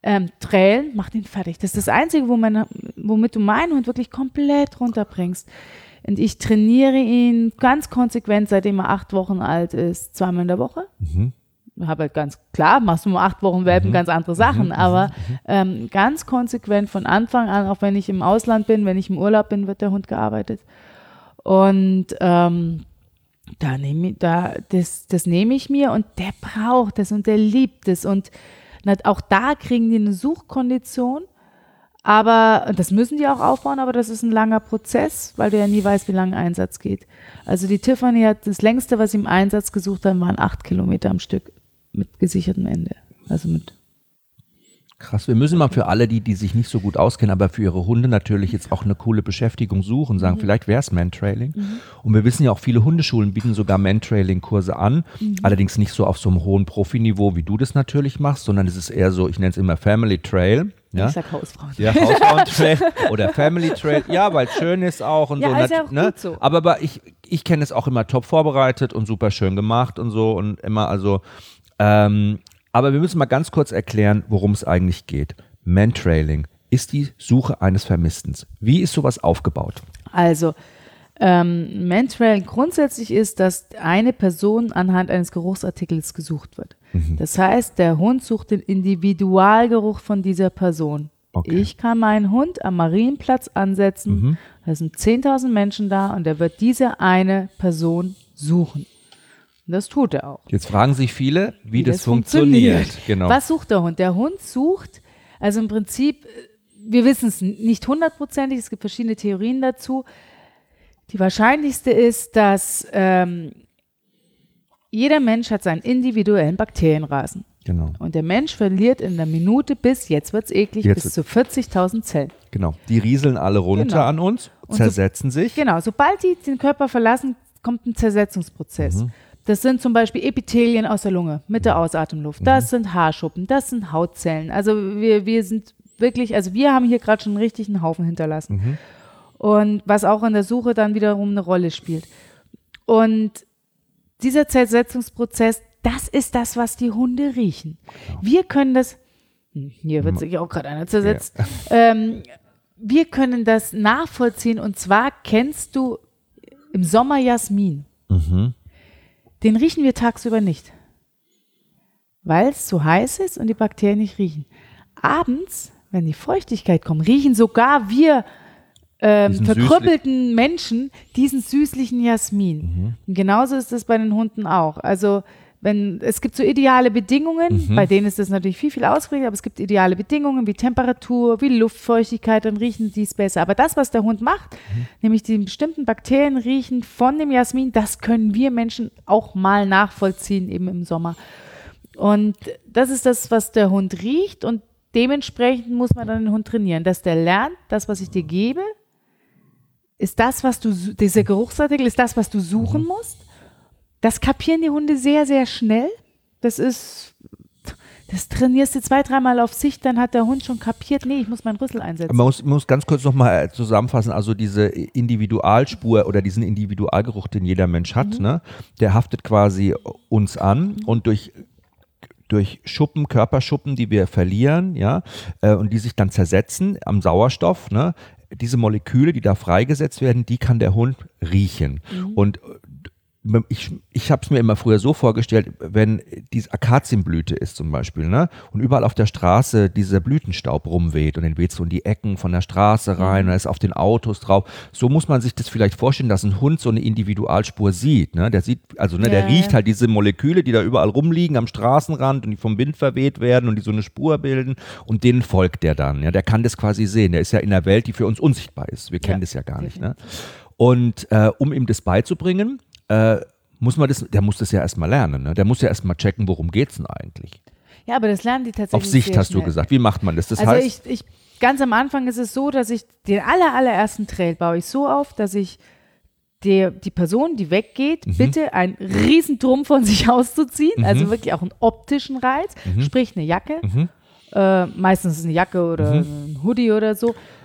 [SPEAKER 3] Trailen, mach den fertig. Das ist das Einzige, womit du meinen Hund wirklich komplett runterbringst. Und ich trainiere ihn ganz konsequent, seitdem er 8 Wochen alt ist, 2-mal in der Woche. Habe halt ganz klar, machst du nur 8 Wochen Welpen ganz andere Sachen, aber ganz konsequent von Anfang an, auch wenn ich im Ausland bin, wenn ich im Urlaub bin, wird der Hund gearbeitet. Und das nehme ich mir und der braucht es und der liebt es. Und auch da kriegen die eine Suchkondition. Aber das müssen die auch aufbauen, aber das ist ein langer Prozess, weil du ja nie weißt, wie lange ein Einsatz geht. Also die Tiffany hat das längste, was sie im Einsatz gesucht haben, waren 8 Kilometer am Stück mit gesichertem Ende. Also mit.
[SPEAKER 2] Krass, wir müssen mal für alle, die sich nicht so gut auskennen, aber für ihre Hunde natürlich jetzt auch eine coole Beschäftigung suchen, sagen, vielleicht wäre es Mantrailing. Und wir wissen ja auch, viele Hundeschulen bieten sogar Mantrailing-Kurse an, allerdings nicht so auf so einem hohen Profiniveau, wie du das natürlich machst, sondern es ist eher so, ich nenne es immer Family Trail. Ja?
[SPEAKER 3] Ich sag Hausfrauen.
[SPEAKER 2] Ja, Hausfrauen-Trail oder Family Trail, ja, weil es schön ist auch und
[SPEAKER 3] ja,
[SPEAKER 2] so.
[SPEAKER 3] Ist ja auch gut so.
[SPEAKER 2] Aber ich kenne es auch immer top vorbereitet und super schön gemacht und so und immer, also aber wir müssen mal ganz kurz erklären, worum es eigentlich geht. Mantrailing ist die Suche eines Vermissten. Wie ist sowas aufgebaut?
[SPEAKER 3] Also, Mantrailing grundsätzlich ist, dass eine Person anhand eines Geruchsartikels gesucht wird. Das heißt, der Hund sucht den Individualgeruch von dieser Person. Okay. Ich kann meinen Hund am Marienplatz ansetzen, da sind 10.000 Menschen da und er wird diese eine Person suchen. Und das tut er auch.
[SPEAKER 2] Jetzt fragen sich viele, wie das funktioniert. Genau.
[SPEAKER 3] Was sucht der Hund? Der Hund sucht, also im Prinzip, wir wissen es nicht 100%, es gibt verschiedene Theorien dazu. Die wahrscheinlichste ist, dass jeder Mensch hat seinen individuellen Bakterienrasen.
[SPEAKER 2] Genau.
[SPEAKER 3] Und der Mensch verliert in der Minute jetzt wird es eklig, bis zu 40.000 Zellen.
[SPEAKER 2] Genau. Die rieseln alle runter an uns, zersetzen sich.
[SPEAKER 3] Genau. Sobald die den Körper verlassen, kommt ein Zersetzungsprozess. Das sind zum Beispiel Epithelien aus der Lunge mit der Ausatemluft. Das sind Haarschuppen, das sind Hautzellen. Also wir sind wirklich, also wir haben hier gerade schon einen richtigen Haufen hinterlassen. Und was auch in der Suche dann wiederum eine Rolle spielt. Und dieser Zersetzungsprozess, das ist das, was die Hunde riechen. Genau. Wir können das, hier wird sich auch gerade einer zersetzt, wir können das nachvollziehen und zwar kennst du im Sommer Jasmin. Den riechen wir tagsüber nicht, weil es zu heiß ist und die Bakterien nicht riechen. Abends, wenn die Feuchtigkeit kommt, riechen sogar wir verkrüppelten Menschen diesen süßlichen Jasmin. Und genauso ist es bei den Hunden auch. Also es gibt so ideale Bedingungen, bei denen ist das natürlich viel, viel ausgeprägt, aber es gibt ideale Bedingungen wie Temperatur, wie Luftfeuchtigkeit, dann riechen die es besser. Aber das, was der Hund macht, nämlich die bestimmten Bakterien riechen von dem Jasmin, das können wir Menschen auch mal nachvollziehen, eben im Sommer. Und das ist das, was der Hund riecht und dementsprechend muss man dann den Hund trainieren, dass der lernt, das, was ich dir gebe, ist das, dieser Geruchsartikel ist das, was du suchen musst. Das kapieren die Hunde sehr, sehr schnell. Das trainierst du 2-3 Mal auf Sicht, dann hat der Hund schon kapiert, nee, ich muss meinen Rüssel einsetzen.
[SPEAKER 2] Man muss ganz kurz nochmal zusammenfassen, also diese Individualspur oder diesen Individualgeruch, den jeder Mensch hat, ne, der haftet quasi uns an und durch Schuppen, Körperschuppen, die wir verlieren, ja, und die sich dann zersetzen am Sauerstoff, ne, diese Moleküle, die da freigesetzt werden, die kann der Hund riechen. Und ich habe es mir immer früher so vorgestellt, wenn diese Akazienblüte ist zum Beispiel, ne, und überall auf der Straße dieser Blütenstaub rumweht und den weht so in die Ecken von der Straße rein und ist auf den Autos drauf. So muss man sich das vielleicht vorstellen, dass ein Hund so eine Individualspur sieht, ne, der sieht, also ne, der riecht halt diese Moleküle, die da überall rumliegen am Straßenrand und die vom Wind verweht werden und die so eine Spur bilden und denen folgt der dann, ja, der kann das quasi sehen, der ist ja in einer Welt, die für uns unsichtbar ist, wir kennen das ja gar nicht, ne, und um ihm das beizubringen, der muss das ja erstmal lernen, ne? Der muss ja erstmal checken, worum geht's denn eigentlich.
[SPEAKER 3] Ja, aber das lernen die tatsächlich.
[SPEAKER 2] Auf Sicht hast du gesagt. Wie macht man das? Das
[SPEAKER 3] also
[SPEAKER 2] heißt,
[SPEAKER 3] ich ganz am Anfang ist es so, dass ich den allerersten Trail baue ich so auf, dass ich die Person, die weggeht, bitte einen riesen Drum von sich auszuziehen, also wirklich auch einen optischen Reiz, sprich eine Jacke, meistens ist es eine Jacke oder ein Hoodie oder so.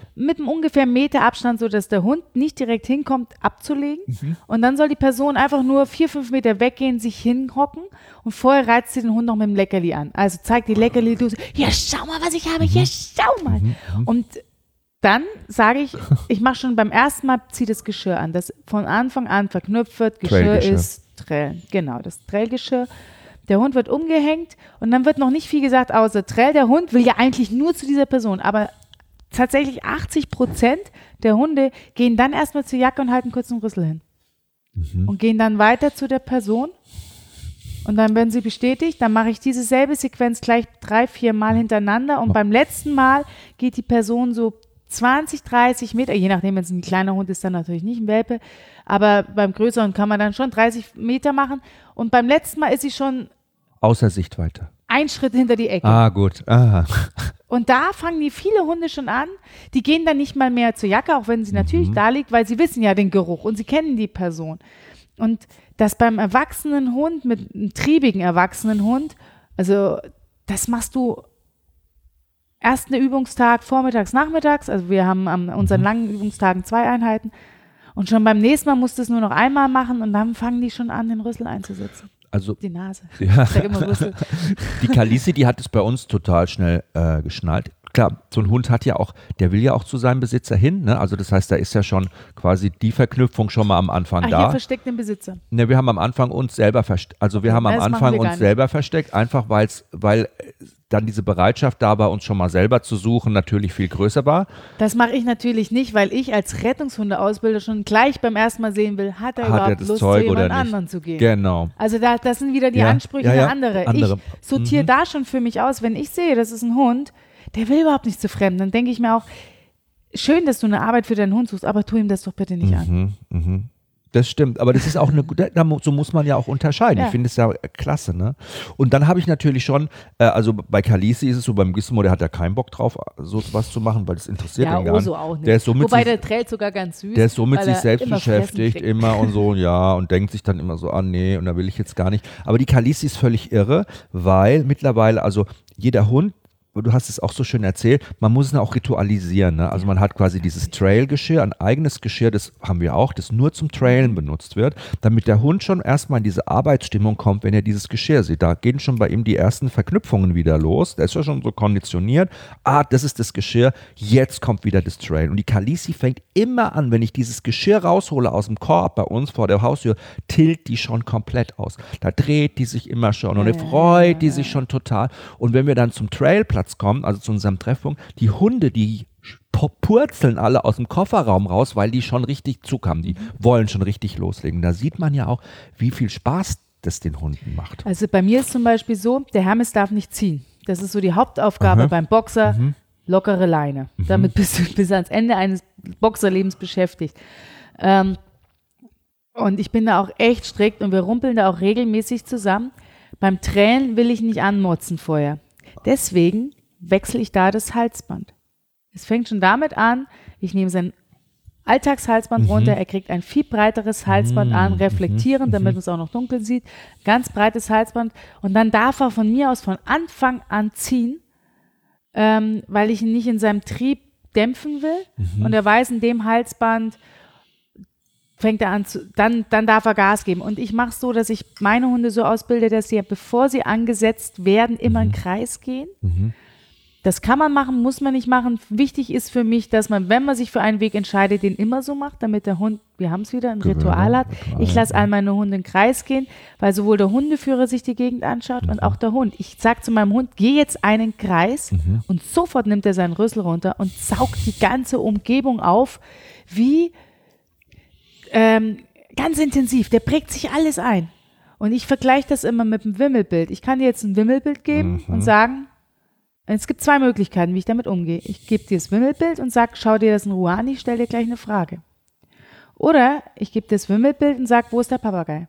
[SPEAKER 3] mit einem ungefähr Meter Abstand, sodass der Hund nicht direkt hinkommt, abzulegen. Und dann soll die Person einfach nur 4-5 Meter weggehen, sich hinhocken und vorher reizt sie den Hund noch mit dem Leckerli an. Also zeigt die Leckerli-Dose, hier, schau mal, was ich habe, hier, schau mal. Und dann sage ich mache schon beim ersten Mal, ziehe das Geschirr an, das von Anfang an verknüpft wird. Geschirr ist Trail. Genau, das Trailgeschirr. Der Hund wird umgehängt und dann wird noch nicht viel gesagt außer Trail. Der Hund will ja eigentlich nur zu dieser Person, aber tatsächlich 80% der Hunde gehen dann erstmal zur Jacke und halten kurz einen Rüssel hin. Und gehen dann weiter zu der Person. Und dann werden sie bestätigt, dann mache ich diese selbe Sequenz gleich 3-4 Mal hintereinander und beim letzten Mal geht die Person so 20-30 Meter, je nachdem, wenn es ein kleiner Hund ist, dann natürlich nicht ein Welpe, aber beim größeren kann man dann schon 30 Meter machen und beim letzten Mal ist sie schon
[SPEAKER 2] außer Sichtweite.
[SPEAKER 3] Ein Schritt hinter die Ecke.
[SPEAKER 2] Ah, gut. Aha.
[SPEAKER 3] Und da fangen die viele Hunde schon an, die gehen dann nicht mal mehr zur Jacke, auch wenn sie natürlich da liegt, weil sie wissen ja den Geruch und sie kennen die Person. Und das beim erwachsenen Hund, mit einem triebigen erwachsenen Hund, also das machst du erst einen Übungstag vormittags, nachmittags, also wir haben an unseren langen Übungstagen 2 Einheiten und schon beim nächsten Mal musst du es nur noch einmal machen und dann fangen die schon an, den Rüssel einzusetzen.
[SPEAKER 2] Also,
[SPEAKER 3] die Nase.
[SPEAKER 2] Ja.
[SPEAKER 3] Ich sag immer Rüssel.
[SPEAKER 2] Die Kalisi, die hat es bei uns total schnell geschnallt. Klar, so ein Hund hat ja auch, der will ja auch zu seinem Besitzer hin, ne? Also das heißt, da ist ja schon quasi die Verknüpfung schon mal am Anfang da.
[SPEAKER 3] Hier versteckt den Besitzer.
[SPEAKER 2] Ne, wir haben am Anfang uns selber versteckt, einfach weil dann diese Bereitschaft da war, uns schon mal selber zu suchen, natürlich viel größer war.
[SPEAKER 3] Das mache ich natürlich nicht, weil ich als Rettungshundeausbilder schon gleich beim ersten Mal sehen will, hat er überhaupt Lust, zu jemand anderen zu gehen.
[SPEAKER 2] Genau.
[SPEAKER 3] Also das sind wieder die Ansprüche der andere. Ich sortiere da schon für mich aus, wenn ich sehe, das ist ein Hund, der will überhaupt nicht zu Fremden, dann denke ich mir auch, schön, dass du eine Arbeit für deinen Hund suchst, aber tu ihm das doch bitte nicht an.
[SPEAKER 2] Das stimmt, aber das ist auch so muss man ja auch unterscheiden. Ja. Ich finde es ja klasse, ne? Und dann habe ich natürlich schon, also bei Kalisi ist es so, beim Gizmo, der hat ja keinen Bock drauf, so was zu machen, weil das interessiert ihn gar nicht.
[SPEAKER 3] Ja, auch nicht. Wobei der trält sogar ganz süß.
[SPEAKER 2] Der ist so mit sich selbst beschäftigt, immer und so, ja, und denkt sich dann immer so, nee, und da will ich jetzt gar nicht. Aber die Kalisi ist völlig irre, weil mittlerweile, also jeder Hund, du hast es auch so schön erzählt, man muss es auch ritualisieren. Ne? Also man hat quasi dieses Trail-Geschirr, ein eigenes Geschirr, das haben wir auch, das nur zum Trailen benutzt wird, damit der Hund schon erstmal in diese Arbeitsstimmung kommt, wenn er dieses Geschirr sieht. Da gehen schon bei ihm die ersten Verknüpfungen wieder los. Der ist ja schon so konditioniert. Das ist das Geschirr, jetzt kommt wieder das Trail. Und die Kalisi fängt immer an, wenn ich dieses Geschirr raushole aus dem Korb bei uns vor der Haustür, tilt die schon komplett aus. Da dreht die sich immer schon und freut die sich schon total. Und wenn wir dann zum Trailplatz kommen, also zu unserem Treffpunkt, die Hunde, die purzeln alle aus dem Kofferraum raus, weil die schon richtig Zug haben, die wollen schon richtig loslegen. Da sieht man ja auch, wie viel Spaß das den Hunden macht.
[SPEAKER 3] Also bei mir ist zum Beispiel so, der Hermes darf nicht ziehen. Das ist so die Hauptaufgabe beim Boxer, lockere Leine. Damit bist du bis ans Ende eines Boxerlebens beschäftigt. Und ich bin da auch echt strikt und wir rumpeln da auch regelmäßig zusammen. Beim Trailen will ich nicht anmotzen vorher. Deswegen wechsle ich da das Halsband. Es fängt schon damit an, ich nehme sein Alltagshalsband runter, er kriegt ein viel breiteres Halsband an, reflektierend, damit man es auch noch dunkel sieht, ganz breites Halsband und dann darf er von mir aus von Anfang an ziehen, weil ich ihn nicht in seinem Trieb dämpfen will und er weiß, in dem Halsband fängt er an, dann darf er Gas geben. Und ich mache es so, dass ich meine Hunde so ausbilde, dass sie, bevor sie angesetzt werden, immer einen Kreis gehen. Das kann man machen, muss man nicht machen. Wichtig ist für mich, dass man, wenn man sich für einen Weg entscheidet, den immer so macht, damit der Hund, wir haben es wieder, ein Ritual hat. Ich lasse all meine Hunde in den Kreis gehen, weil sowohl der Hundeführer sich die Gegend anschaut und auch der Hund. Ich sage zu meinem Hund, geh jetzt einen Kreis und sofort nimmt er seinen Rüssel runter und saugt die ganze Umgebung auf, wie ganz intensiv, der prägt sich alles ein. Und ich vergleiche das immer mit einem Wimmelbild. Ich kann dir jetzt ein Wimmelbild geben und sagen, es gibt 2 Möglichkeiten, wie ich damit umgehe. Ich gebe dir das Wimmelbild und sage, schau dir das in Ruhe an, ich stelle dir gleich eine Frage. Oder ich gebe dir das Wimmelbild und sage, wo ist der Papagei?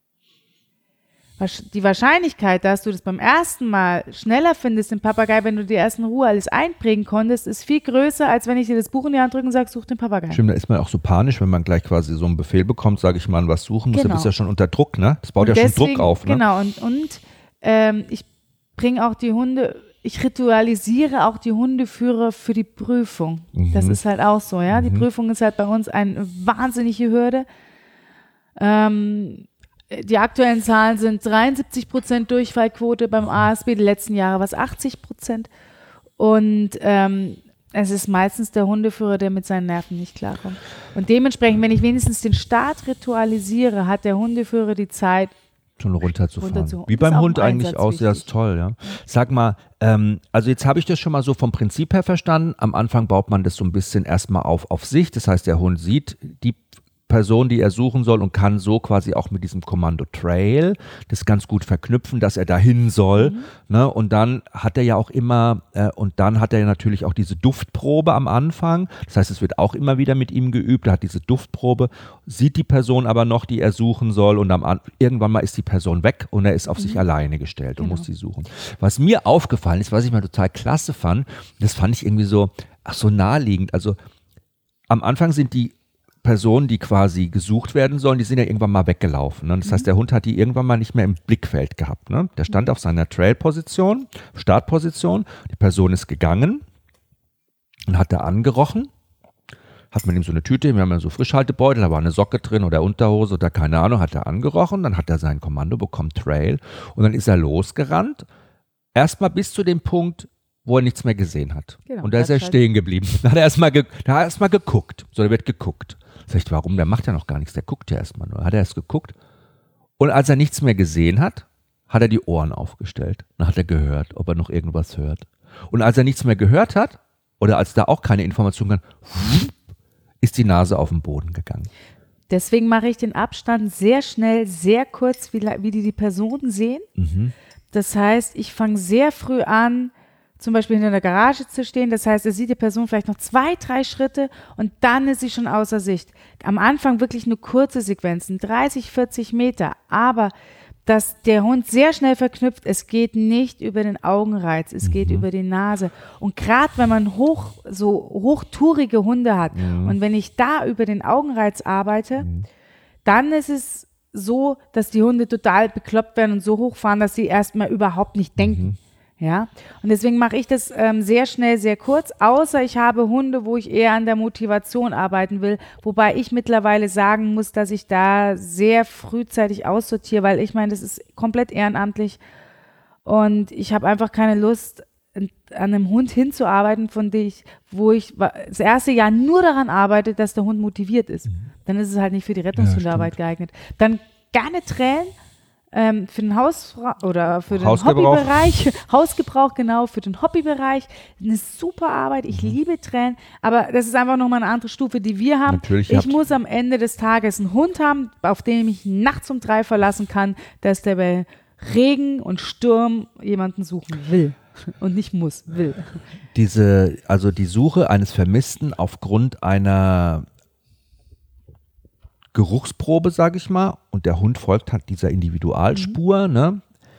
[SPEAKER 3] Die Wahrscheinlichkeit, dass du das beim ersten Mal schneller findest, den Papagei, wenn du dir erst in Ruhe alles einprägen konntest, ist viel größer, als wenn ich dir das Buch in die Hand drücke und sage, such den Papagei.
[SPEAKER 2] Stimmt, da ist man auch so panisch, wenn man gleich quasi so einen Befehl bekommt, sage ich mal, was suchen muss, dann bist du ja schon unter Druck, ne? Das baut ja schon Druck auf, ne?
[SPEAKER 3] Genau, und ich bringe auch die Hunde ich ritualisiere auch die Hundeführer für die Prüfung. Das ist halt auch so, ja. Die Prüfung ist halt bei uns eine wahnsinnige Hürde. Die aktuellen Zahlen sind 73% Durchfallquote beim ASB, die letzten Jahre war es 80%. Und es ist meistens der Hundeführer, der mit seinen Nerven nicht klarkommt. Und dementsprechend, wenn ich wenigstens den Start ritualisiere, hat der Hundeführer die Zeit,
[SPEAKER 2] schon runterzufahren. Wie beim Hund eigentlich auch, ja, ist toll, ja. Sag mal, also jetzt habe ich das schon mal so vom Prinzip her verstanden. Am Anfang baut man das so ein bisschen erstmal auf sich. Das heißt, der Hund sieht die Person, die er suchen soll und kann so quasi auch mit diesem Kommando Trail das ganz gut verknüpfen, dass er dahin soll. Ne? Und dann hat er ja auch immer, natürlich auch diese Duftprobe am Anfang. Das heißt, es wird auch immer wieder mit ihm geübt. Er hat diese Duftprobe, sieht die Person aber noch, die er suchen soll und irgendwann mal ist die Person weg und er ist auf sich alleine gestellt und muss die suchen. Was mir aufgefallen ist, was ich mal total klasse fand, das fand ich irgendwie so naheliegend. Also am Anfang sind die Personen, die quasi gesucht werden sollen, die sind ja irgendwann mal weggelaufen. Ne? Das heißt, der Hund hat die irgendwann mal nicht mehr im Blickfeld gehabt. Ne? Der stand auf seiner Trail-Position, Startposition. Die Person ist gegangen und hat da angerochen. Hat mit ihm so eine Tüte, wir haben ja so Frischhaltebeutel, da war eine Socke drin oder Unterhose oder keine Ahnung, hat er angerochen. Dann hat er sein Kommando bekommen, Trail. Und dann ist er losgerannt. Erstmal bis zu dem Punkt, wo er nichts mehr gesehen hat. Genau, und da ist er stehen geblieben. Da hat er erstmal geguckt. So, der wird geguckt. Sag ich, warum? Der macht ja noch gar nichts. Der guckt ja erstmal nur. Hat er erst geguckt. Und als er nichts mehr gesehen hat, hat er die Ohren aufgestellt. Dann hat er gehört, ob er noch irgendwas hört. Und als er nichts mehr gehört hat, oder als da auch keine Information kam, ist die Nase auf den Boden gegangen.
[SPEAKER 3] Deswegen mache ich den Abstand sehr schnell, sehr kurz, wie die Personen sehen. Das heißt, ich fange sehr früh an, zum Beispiel hinter der Garage zu stehen. Das heißt, er sieht die Person vielleicht noch 2, 3 Schritte und dann ist sie schon außer Sicht. Am Anfang wirklich nur kurze Sequenzen, 30, 40 Meter. Aber dass der Hund sehr schnell verknüpft, es geht nicht über den Augenreiz, es geht über die Nase. Und gerade wenn man so hochtourige Hunde hat und wenn ich da über den Augenreiz arbeite, dann ist es so, dass die Hunde total bekloppt werden und so hochfahren, dass sie erstmal überhaupt nicht denken. Ja, und deswegen mache ich das sehr schnell, sehr kurz, außer ich habe Hunde, wo ich eher an der Motivation arbeiten will, wobei ich mittlerweile sagen muss, dass ich da sehr frühzeitig aussortiere, weil ich meine, das ist komplett ehrenamtlich und ich habe einfach keine Lust, an einem Hund hinzuarbeiten, wo ich das erste Jahr nur daran arbeite, dass der Hund motiviert ist. Dann ist es halt nicht für die Rettungshundearbeit geeignet. Dann gerne Tränen. Für den für den Hobbybereich, Hausgebrauch, genau, für den Hobbybereich, eine super Arbeit, ich liebe Tränen, aber das ist einfach nochmal eine andere Stufe, die wir haben. Ich muss am Ende des Tages einen Hund haben, auf den ich nachts um 3 verlassen kann, dass der bei Regen und Sturm jemanden suchen will und nicht muss, will.
[SPEAKER 2] Die Suche eines Vermissten aufgrund einer Geruchsprobe, sage ich mal, und der Hund folgt halt dieser Individualspur, ne?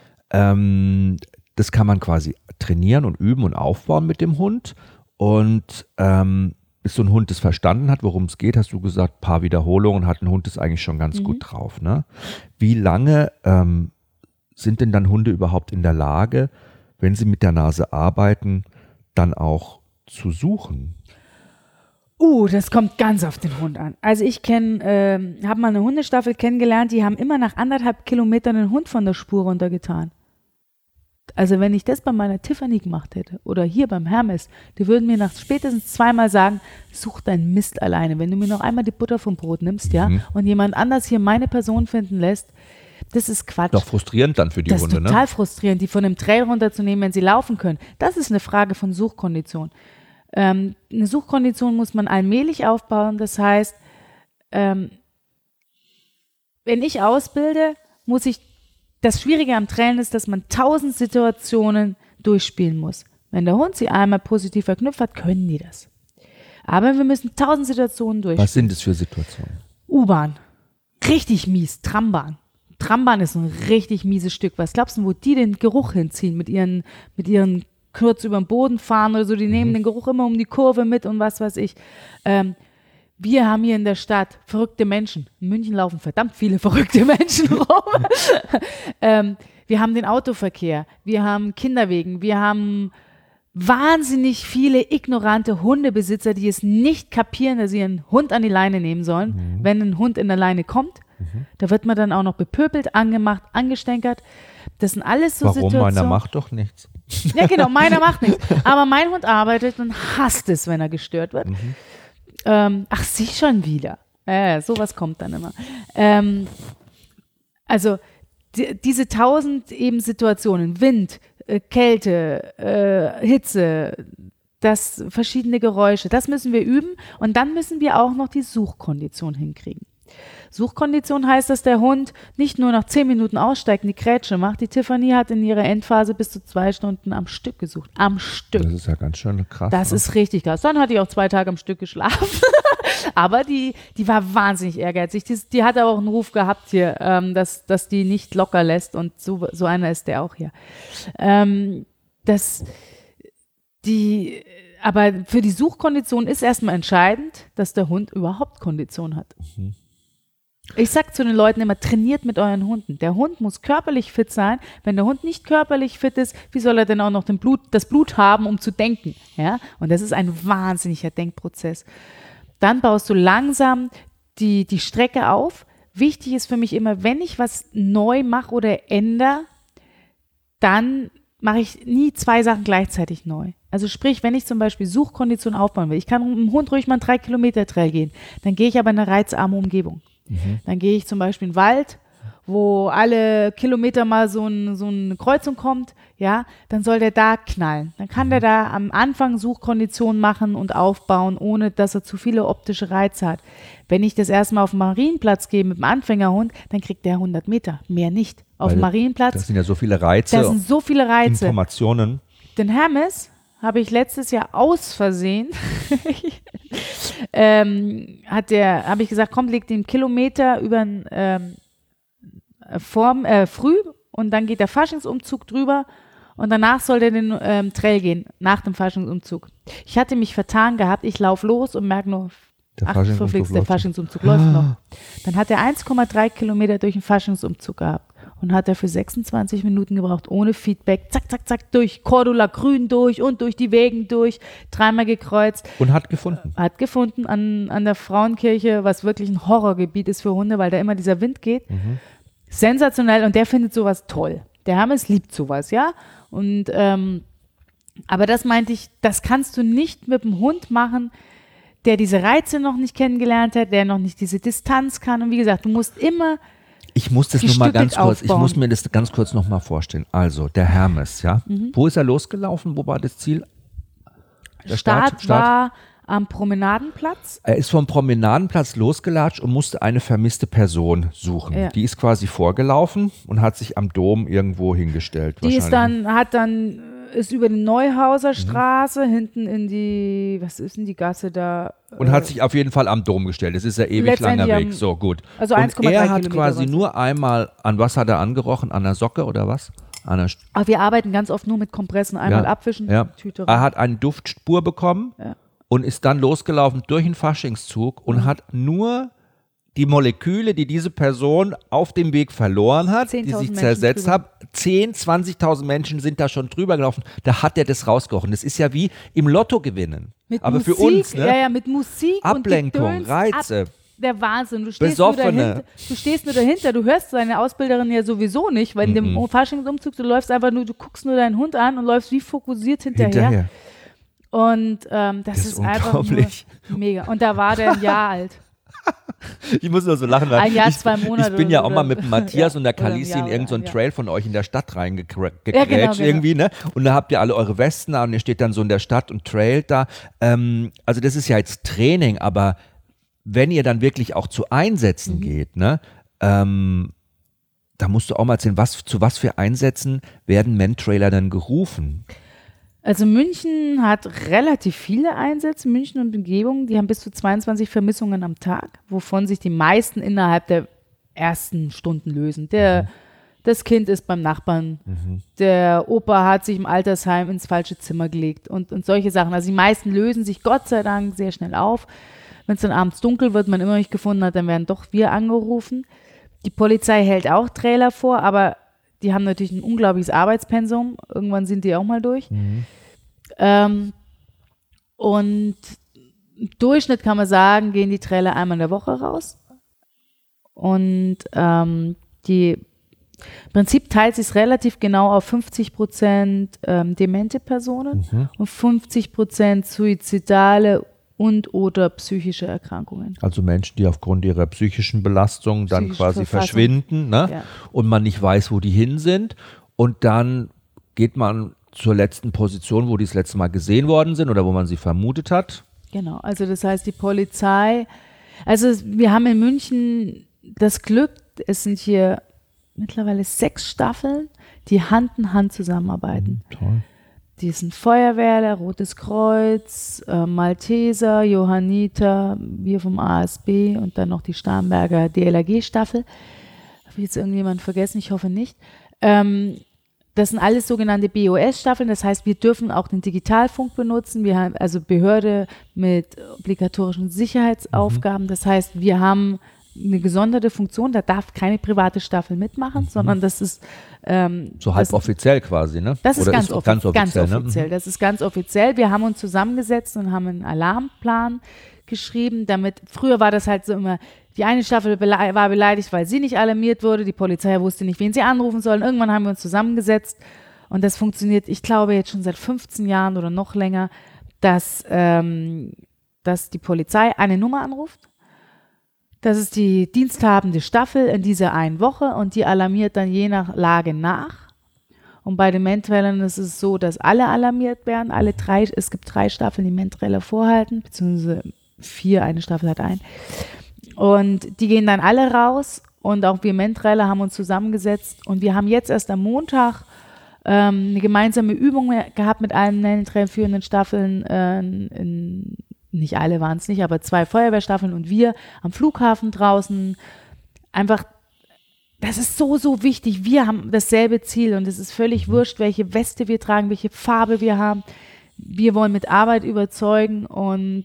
[SPEAKER 2] Das kann man quasi trainieren und üben und aufbauen mit dem Hund und bis so ein Hund das verstanden hat, worum es geht, hast du gesagt, ein paar Wiederholungen, hat ein Hund das eigentlich schon ganz gut drauf, ne? Wie lange sind denn dann Hunde überhaupt in der Lage, wenn sie mit der Nase arbeiten, dann auch zu suchen?
[SPEAKER 3] Das kommt ganz auf den Hund an. Also ich habe mal eine Hundestaffel kennengelernt, die haben immer nach 1,5 Kilometern einen Hund von der Spur runtergetan. Also wenn ich das bei meiner Tiffany gemacht hätte oder hier beim Hermes, die würden mir nach spätestens 2-mal sagen, such deinen Mist alleine. Wenn du mir noch einmal die Butter vom Brot nimmst, ja, und jemand anders hier meine Person finden lässt, das ist Quatsch.
[SPEAKER 2] Doch frustrierend dann für die Hunde, ne?
[SPEAKER 3] Das ist total frustrierend, die von einem Trail runterzunehmen, wenn sie laufen können. Das ist eine Frage von Suchkondition. Eine Suchkondition muss man allmählich aufbauen. Das heißt, wenn ich ausbilde, das Schwierige am Trailen ist, dass man 1000 Situationen durchspielen muss. Wenn der Hund sie einmal positiv verknüpft hat, können die das. Aber wir müssen 1000 Situationen durchspielen.
[SPEAKER 2] Was sind das für Situationen?
[SPEAKER 3] U-Bahn. Richtig mies. Trambahn. Trambahn ist ein richtig mieses Stück. Was glaubst du, wo die den Geruch hinziehen mit ihren kurz über den Boden fahren oder so, die nehmen den Geruch immer um die Kurve mit und was weiß ich. Wir haben hier in der Stadt verrückte Menschen. In München laufen verdammt viele verrückte Menschen rum. wir haben den Autoverkehr, wir haben Kinderwegen, wir haben wahnsinnig viele ignorante Hundebesitzer, die es nicht kapieren, dass sie ihren Hund an die Leine nehmen sollen, wenn ein Hund in der Leine kommt. Da wird man dann auch noch bepöbelt, angemacht, angestänkert. Das sind alles so Situationen.
[SPEAKER 2] Warum? Meiner macht doch nichts.
[SPEAKER 3] Ja, genau, meiner macht nichts. Aber mein Hund arbeitet und hasst es, wenn er gestört wird. Ach, sie schon wieder. Sowas kommt dann immer. Also diese 1000 eben Situationen, Wind, Kälte, Hitze, verschiedene Geräusche, das müssen wir üben und dann müssen wir auch noch die Suchkondition hinkriegen. Suchkondition heißt, dass der Hund nicht nur nach 10 Minuten aussteigt und die Grätsche macht. Die Tiffany hat in ihrer Endphase bis zu 2 Stunden am Stück gesucht. Am Stück.
[SPEAKER 2] Das ist ja ganz schön krass.
[SPEAKER 3] Das ist richtig krass. Dann hat die auch 2 Tage am Stück geschlafen. Aber die war wahnsinnig ehrgeizig. Die hat aber auch einen Ruf gehabt hier, dass die nicht locker lässt und so einer ist der auch hier. Aber für die Suchkondition ist erstmal entscheidend, dass der Hund überhaupt Kondition hat. Ich sage zu den Leuten immer, trainiert mit euren Hunden. Der Hund muss körperlich fit sein. Wenn der Hund nicht körperlich fit ist, wie soll er denn auch noch das Blut haben, um zu denken? Ja? Und das ist ein wahnsinniger Denkprozess. Dann baust du langsam die Strecke auf. Wichtig ist für mich immer, wenn ich was neu mache oder ändere, dann mache ich nie 2 Sachen gleichzeitig neu. Also sprich, wenn ich zum Beispiel Suchkondition aufbauen will, ich kann mit dem Hund ruhig mal einen 3-Kilometer-Trail gehen, dann gehe ich aber in eine reizarme Umgebung. Dann gehe ich zum Beispiel in den Wald, wo alle Kilometer mal so eine Kreuzung kommt, ja, dann soll der da knallen. Dann kann der da am Anfang Suchkonditionen machen und aufbauen, ohne dass er zu viele optische Reize hat. Wenn ich das erstmal auf den Marienplatz gehe mit dem Anfängerhund, dann kriegt der 100 Meter, mehr nicht. Auf dem Marienplatz.
[SPEAKER 2] Das sind ja so viele Reize.
[SPEAKER 3] Das sind so viele Reize.
[SPEAKER 2] Informationen.
[SPEAKER 3] Den Hermes habe ich letztes Jahr aus Versehen, habe ich gesagt, komm, leg den Kilometer über früh und dann geht der Faschingsumzug drüber und danach soll der den Trail gehen, nach dem Faschingsumzug. Ich hatte mich vertan gehabt, ich laufe los und merke nur, der Faschingsumzug läuft noch. Dann hat er 1,3 Kilometer durch den Faschingsumzug gehabt. Und hat er für 26 Minuten gebraucht, ohne Feedback, zack, zack, zack, durch Cordula Grün durch und durch die Wegen durch, 3-mal gekreuzt.
[SPEAKER 2] Und hat gefunden.
[SPEAKER 3] Hat gefunden an der Frauenkirche, was wirklich ein Horrorgebiet ist für Hunde, weil da immer dieser Wind geht. Sensationell und der findet sowas toll. Der Hermes liebt sowas, ja. Und aber das meinte ich, das kannst du nicht mit dem Hund machen, der diese Reize noch nicht kennengelernt hat, der noch nicht diese Distanz kann. Und wie gesagt, du musst immer
[SPEAKER 2] ich muss das nur mal ganz kurz, ich muss mir das ganz kurz noch mal vorstellen. Also, der Hermes, ja. Wo ist er losgelaufen? Wo war das Ziel?
[SPEAKER 3] Der Start war am Promenadenplatz.
[SPEAKER 2] Er ist vom Promenadenplatz losgelatscht und musste eine vermisste Person suchen. Ja. Die ist quasi vorgelaufen und hat sich am Dom irgendwo hingestellt.
[SPEAKER 3] Die ist über die Neuhauser Straße hinten in die, was ist denn die Gasse da?
[SPEAKER 2] Und hat sich auf jeden Fall am Dom gestellt. Das ist ja ewig langer Weg. So, gut.
[SPEAKER 3] Also
[SPEAKER 2] 1,3 Kilometer. Er hat quasi nur einmal, an was hat er angerochen? An der Socke oder was?
[SPEAKER 3] Aber wir arbeiten ganz oft nur mit Kompressen. Einmal abwischen, Tüte rein.
[SPEAKER 2] Er hat eine Duftspur bekommen und ist dann losgelaufen durch den Faschingszug und hat nur die Moleküle, die diese Person auf dem Weg verloren hat, die sich zersetzt haben, 20.000 Menschen sind da schon drüber gelaufen, da hat er das rausgerochen. Das ist ja wie im Lotto gewinnen.
[SPEAKER 3] Mit
[SPEAKER 2] aber
[SPEAKER 3] Musik,
[SPEAKER 2] für uns, ne?
[SPEAKER 3] Ja, mit Musik
[SPEAKER 2] Ablenkung,
[SPEAKER 3] und Gedöns,
[SPEAKER 2] Reize.
[SPEAKER 3] Der Wahnsinn. Du stehst nur dahinter, du hörst deine Ausbilderin ja sowieso nicht, weil in dem Faschingsumzug, du läufst einfach nur, du guckst nur deinen Hund an und läufst wie fokussiert hinterher. Und das ist einfach nur mega. Und da war der ein Jahr alt.
[SPEAKER 2] Ich muss nur so lachen, weil
[SPEAKER 3] 1 Jahr, 2 Monate.
[SPEAKER 2] Ich bin ja auch mal mit Matthias und der Kalisi in irgendeinen Trail von euch in der Stadt reingegrätscht irgendwie, ne? Und da habt ihr alle eure Westen an und ihr steht dann so in der Stadt und trailt da. Also das ist ja jetzt Training, aber wenn ihr dann wirklich auch zu Einsätzen geht, ne? Da musst du auch mal erzählen, zu was für Einsätzen werden Mentrailer dann gerufen?
[SPEAKER 3] Also München hat relativ viele Einsätze, München und Umgebung, die haben bis zu 22 Vermissungen am Tag, wovon sich die meisten innerhalb der ersten Stunden lösen. Das Kind ist beim Nachbarn, der Opa hat sich im Altersheim ins falsche Zimmer gelegt und solche Sachen. Also die meisten lösen sich Gott sei Dank sehr schnell auf. Wenn es dann abends dunkel wird, man immer nicht gefunden hat, dann werden doch wir angerufen. Die Polizei hält auch Trailer vor, aber die haben natürlich ein unglaubliches Arbeitspensum. Irgendwann sind die auch mal durch. Und im Durchschnitt kann man sagen, gehen die Träller einmal in der Woche raus. Und im Prinzip teilt sich es relativ genau auf 50% demente Personen und 50% suizidale und oder psychische Erkrankungen.
[SPEAKER 2] Also Menschen, die aufgrund ihrer psychischen Belastung dann quasi verschwinden, ne?
[SPEAKER 3] Ja.
[SPEAKER 2] Und man nicht weiß, wo die hin sind. Und dann geht man zur letzten Position, wo die das letzte Mal gesehen worden sind oder wo man sie vermutet hat.
[SPEAKER 3] Genau, also das heißt, die Polizei, also wir haben in München das Glück, es sind hier mittlerweile 6 Staffeln, die Hand in Hand zusammenarbeiten.
[SPEAKER 2] Toll.
[SPEAKER 3] Die sind Feuerwehr, Rotes Kreuz, Malteser, Johanniter, wir vom ASB und dann noch die Starnberger DLRG-Staffel. Habe ich jetzt irgendjemand vergessen? Ich hoffe nicht. Das sind alles sogenannte BOS-Staffeln, das heißt, wir dürfen auch den Digitalfunk benutzen. Wir haben also Behörde mit obligatorischen Sicherheitsaufgaben. Das heißt, wir haben eine gesonderte Funktion, da darf keine private Staffel mitmachen, sondern das ist
[SPEAKER 2] so halb offiziell quasi, ne?
[SPEAKER 3] Das ist ganz offiziell.
[SPEAKER 2] Ne?
[SPEAKER 3] Das ist ganz offiziell. Wir haben uns zusammengesetzt und haben einen Alarmplan geschrieben, damit, früher war das halt so immer, die eine Staffel war beleidigt, weil sie nicht alarmiert wurde, die Polizei wusste nicht, wen sie anrufen sollen. Irgendwann haben wir uns zusammengesetzt und das funktioniert, ich glaube jetzt schon seit 15 Jahren oder noch länger, dass die Polizei eine Nummer anruft. Das ist die diensthabende Staffel in dieser einen Woche und die alarmiert dann je nach Lage nach. Und bei den Mentrellern ist es so, dass alle alarmiert werden, es gibt 3 Staffeln, die Mentreller vorhalten, beziehungsweise 4, eine Staffel hat einen. Und die gehen dann alle raus und auch wir Mentreller haben uns zusammengesetzt und wir haben jetzt erst am Montag eine gemeinsame Übung gehabt mit allen Mentrell-führenden Staffeln nicht alle waren es nicht, aber 2 Feuerwehrstaffeln und wir am Flughafen draußen. Einfach, das ist so, so wichtig. Wir haben dasselbe Ziel und es ist völlig wurscht, welche Weste wir tragen, welche Farbe wir haben. Wir wollen mit Arbeit überzeugen und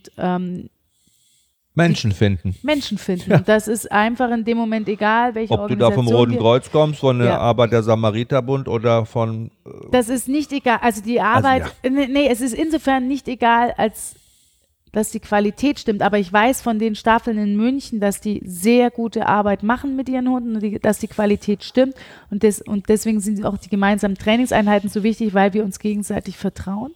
[SPEAKER 2] Menschen finden.
[SPEAKER 3] Ja. Und das ist einfach in dem Moment egal, welche
[SPEAKER 2] Ob
[SPEAKER 3] Organisation.
[SPEAKER 2] Ob du da vom Roten Kreuz kommst, von der Arbeit der Samariterbund oder von.
[SPEAKER 3] Das ist nicht egal. Also die Arbeit, es ist insofern nicht egal, als dass die Qualität stimmt. Aber ich weiß von den Staffeln in München, dass die sehr gute Arbeit machen mit ihren Hunden und dass die Qualität stimmt. Und deswegen sind auch die gemeinsamen Trainingseinheiten so wichtig, weil wir uns gegenseitig vertrauen.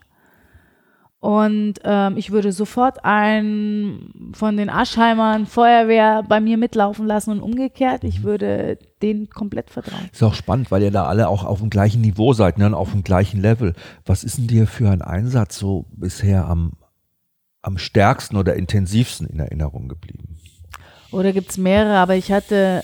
[SPEAKER 3] Und ich würde sofort einen von den Aschheimern Feuerwehr bei mir mitlaufen lassen und umgekehrt. Ich würde denen komplett vertrauen.
[SPEAKER 2] Ist auch spannend, weil ihr da alle auch auf dem gleichen Niveau seid, ne? Auf dem gleichen Level. Was ist denn dir für ein Einsatz so bisher am stärksten oder intensivsten in Erinnerung geblieben?
[SPEAKER 3] Oder gibt es mehrere, aber ich hatte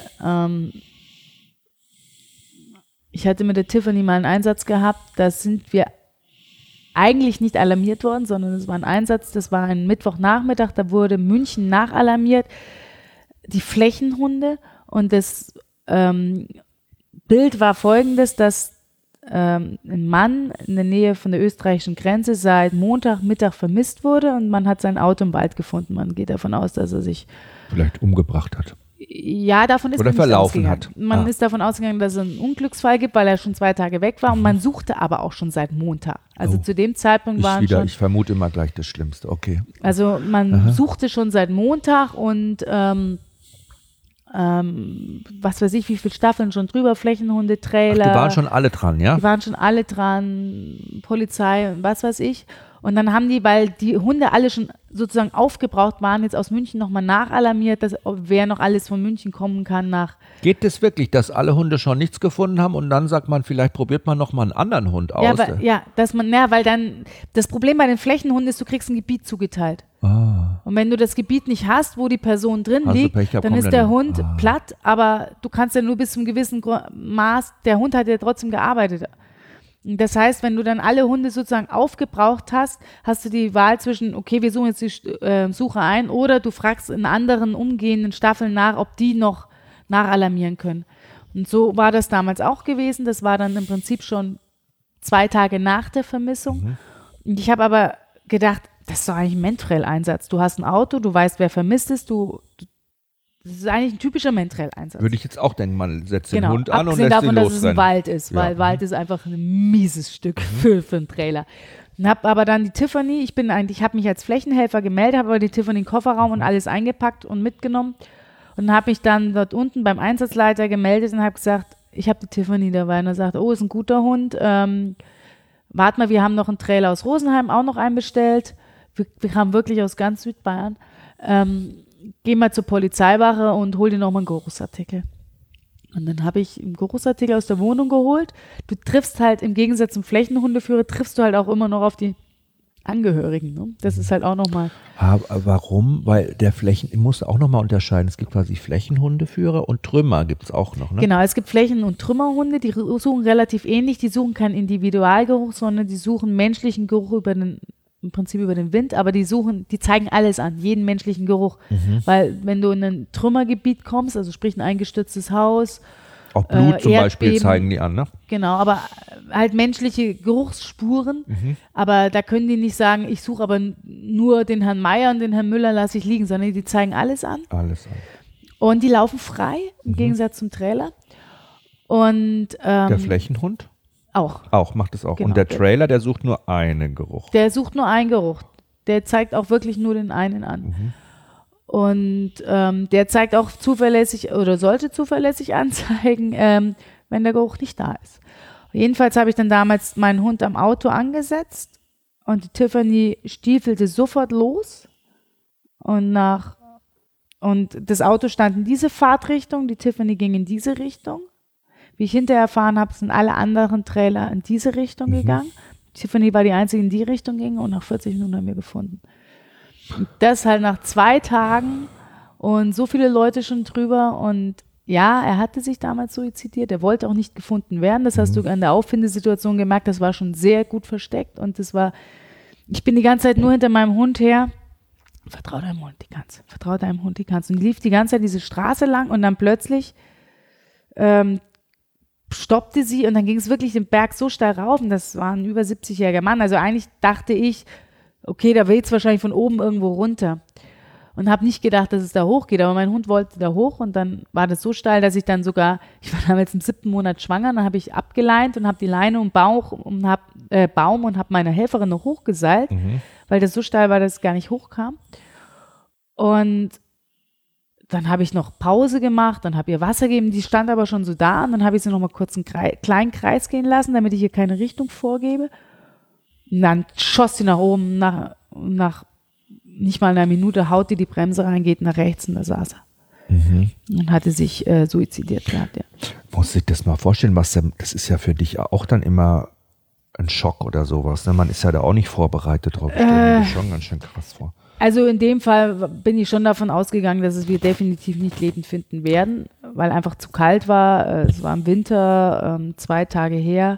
[SPEAKER 3] mit der Tiffany mal einen Einsatz gehabt, da sind wir eigentlich nicht alarmiert worden, sondern es war ein Einsatz, das war ein Mittwochnachmittag, da wurde München nachalarmiert, die Flächenhunde und das Bild war folgendes, dass ein Mann in der Nähe von der österreichischen Grenze seit Montagmittag vermisst wurde und man hat sein Auto im Wald gefunden. Man geht davon aus, dass er sich
[SPEAKER 2] vielleicht umgebracht hat.
[SPEAKER 3] Ja, davon ist
[SPEAKER 2] oder
[SPEAKER 3] man
[SPEAKER 2] verlaufen hat.
[SPEAKER 3] Man ist davon ausgegangen, dass es einen Unglücksfall gibt, weil er schon 2 Tage weg war und man suchte aber auch schon seit Montag. Also zu dem Zeitpunkt waren schon...
[SPEAKER 2] Ich vermute immer gleich das Schlimmste, okay.
[SPEAKER 3] Also man suchte schon seit Montag und was weiß ich, wie viele Staffeln schon drüber, Flächenhunde, Trailer.
[SPEAKER 2] Die waren schon alle dran, ja?
[SPEAKER 3] Die waren schon alle dran, Polizei und was weiß ich. Und dann haben die, weil die Hunde alle schon sozusagen aufgebraucht waren, jetzt aus München nochmal nachalarmiert, dass wer noch alles von München kommen kann nach.
[SPEAKER 2] Geht es wirklich, dass alle Hunde schon nichts gefunden haben und dann sagt man, vielleicht probiert man nochmal einen anderen Hund aus?
[SPEAKER 3] Weil dann, das Problem bei den Flächenhunden ist, du kriegst ein Gebiet zugeteilt. Und wenn du das Gebiet nicht hast, wo die Person drin liegt, dann ist der Hund platt, aber du kannst ja nur bis zum gewissen Maß, der Hund hat ja trotzdem gearbeitet. Das heißt, wenn du dann alle Hunde sozusagen aufgebraucht hast, hast du die Wahl zwischen, okay, wir suchen jetzt die Suche ein oder du fragst in anderen umgehenden Staffeln nach, ob die noch nachalarmieren können. Und so war das damals auch gewesen. Das war dann im Prinzip schon 2 Tage nach der Vermissung. Und ich habe aber gedacht, das ist doch eigentlich ein Mentrell-Einsatz. Du hast ein Auto, du weißt, wer vermisst ist, du Das ist eigentlich ein typischer Mentrel-Einsatz.
[SPEAKER 2] Würde ich jetzt auch denken, man setzt den
[SPEAKER 3] Genau,
[SPEAKER 2] Hund an und
[SPEAKER 3] abgesehen
[SPEAKER 2] lässt
[SPEAKER 3] davon,
[SPEAKER 2] ihn
[SPEAKER 3] dass es
[SPEAKER 2] losrennen.
[SPEAKER 3] ein Wald ist, weil
[SPEAKER 2] Ja.
[SPEAKER 3] Wald ist einfach ein mieses Stück für einen Trailer. Und habe aber dann die Tiffany, ich habe mich als Flächenhelfer gemeldet, habe aber die Tiffany in den Kofferraum und alles eingepackt und mitgenommen und habe mich dann dort unten beim Einsatzleiter gemeldet und habe gesagt, ich habe die Tiffany dabei. Und er sagt, oh, ist ein guter Hund, warte mal, wir haben noch einen Trailer aus Rosenheim auch noch einbestellt. Wir haben wirklich aus ganz Südbayern. Geh mal zur Polizeiwache und hol dir nochmal einen Geruchsartikel. Und dann habe ich einen Geruchsartikel aus der Wohnung geholt. Du triffst halt im Gegensatz zum Flächenhundeführer, triffst du halt auch immer noch auf die Angehörigen. Ne? Das ist halt auch nochmal.
[SPEAKER 2] Warum? Weil ich muss auch nochmal unterscheiden. Es gibt quasi Flächenhundeführer und Trümmer gibt es auch noch, ne?
[SPEAKER 3] Genau, es gibt Flächen- und Trümmerhunde, die suchen relativ ähnlich. Die suchen keinen Individualgeruch, sondern die suchen menschlichen Geruch im Prinzip über den Wind, aber die zeigen alles an, jeden menschlichen Geruch. Weil wenn du in ein Trümmergebiet kommst, also sprich ein eingestürztes Haus,
[SPEAKER 2] Auch Blut zum Beispiel
[SPEAKER 3] Erdbeben.
[SPEAKER 2] zeigen die an, ne?
[SPEAKER 3] Genau, aber halt menschliche Geruchsspuren, aber da können die nicht sagen, ich suche aber nur den Herrn Meier und den Herrn Müller lasse ich liegen, sondern die zeigen alles an.
[SPEAKER 2] Alles an.
[SPEAKER 3] Und die laufen frei, im Gegensatz zum Trailer. Und
[SPEAKER 2] Der Flächenhund?
[SPEAKER 3] auch.
[SPEAKER 2] Macht es auch.
[SPEAKER 3] Genau.
[SPEAKER 2] Und der Trailer, der sucht nur einen Geruch.
[SPEAKER 3] Der sucht nur einen Geruch. Der zeigt auch wirklich nur den einen an. Und der zeigt auch zuverlässig oder sollte zuverlässig anzeigen, wenn der Geruch nicht da ist. Jedenfalls habe ich dann damals meinen Hund am Auto angesetzt und die Tiffany stiefelte sofort los und das Auto stand in diese Fahrtrichtung, die Tiffany ging in diese Richtung. Wie ich hinterher erfahren habe, sind alle anderen Trailer in diese Richtung gegangen. Tiffany war die einzige, in die Richtung ging und nach 40 Minuten haben wir gefunden. Und das halt nach 2 Tagen und so viele Leute schon drüber und ja, er hatte sich damals suizidiert, er wollte auch nicht gefunden werden, das hast du an der Auffindesituation gemerkt, das war schon sehr gut versteckt und ich bin die ganze Zeit nur hinter meinem Hund her, vertrau deinem Hund, die kannst. Und lief die ganze Zeit diese Straße lang und dann plötzlich stoppte sie und dann ging es wirklich den Berg so steil rauf und das war ein über 70-jähriger Mann, also eigentlich dachte ich, okay, da weht es wahrscheinlich von oben irgendwo runter. Und habe nicht gedacht, dass es da hochgeht, aber mein Hund wollte da hoch und dann war das so steil, dass ich dann sogar, ich war damals im 7. Monat schwanger, dann habe ich abgeleint und habe die Leine um Baum und habe meine Helferin noch hochgeseilt, weil das so steil war, dass es gar nicht hochkam. Und dann habe ich noch Pause gemacht, dann habe ihr Wasser gegeben, die stand aber schon so da und dann habe ich sie noch mal kurz einen kleinen Kreis gehen lassen, damit ich ihr keine Richtung vorgebe. Und dann schoss sie nach oben, nach nicht mal einer Minute haut die Bremse rein, geht nach rechts und da saß er. Und hatte sich suizidiert gehabt, ja.
[SPEAKER 2] Muss ich das mal vorstellen, das ist ja für dich auch dann immer ein Schock oder sowas. Ne? Man ist ja da auch nicht vorbereitet drauf. Ich stelle mir das schon ganz schön krass vor.
[SPEAKER 3] Also in dem Fall bin ich schon davon ausgegangen, dass wir definitiv nicht lebend finden werden, weil einfach zu kalt war. Es war im Winter, 2 Tage her.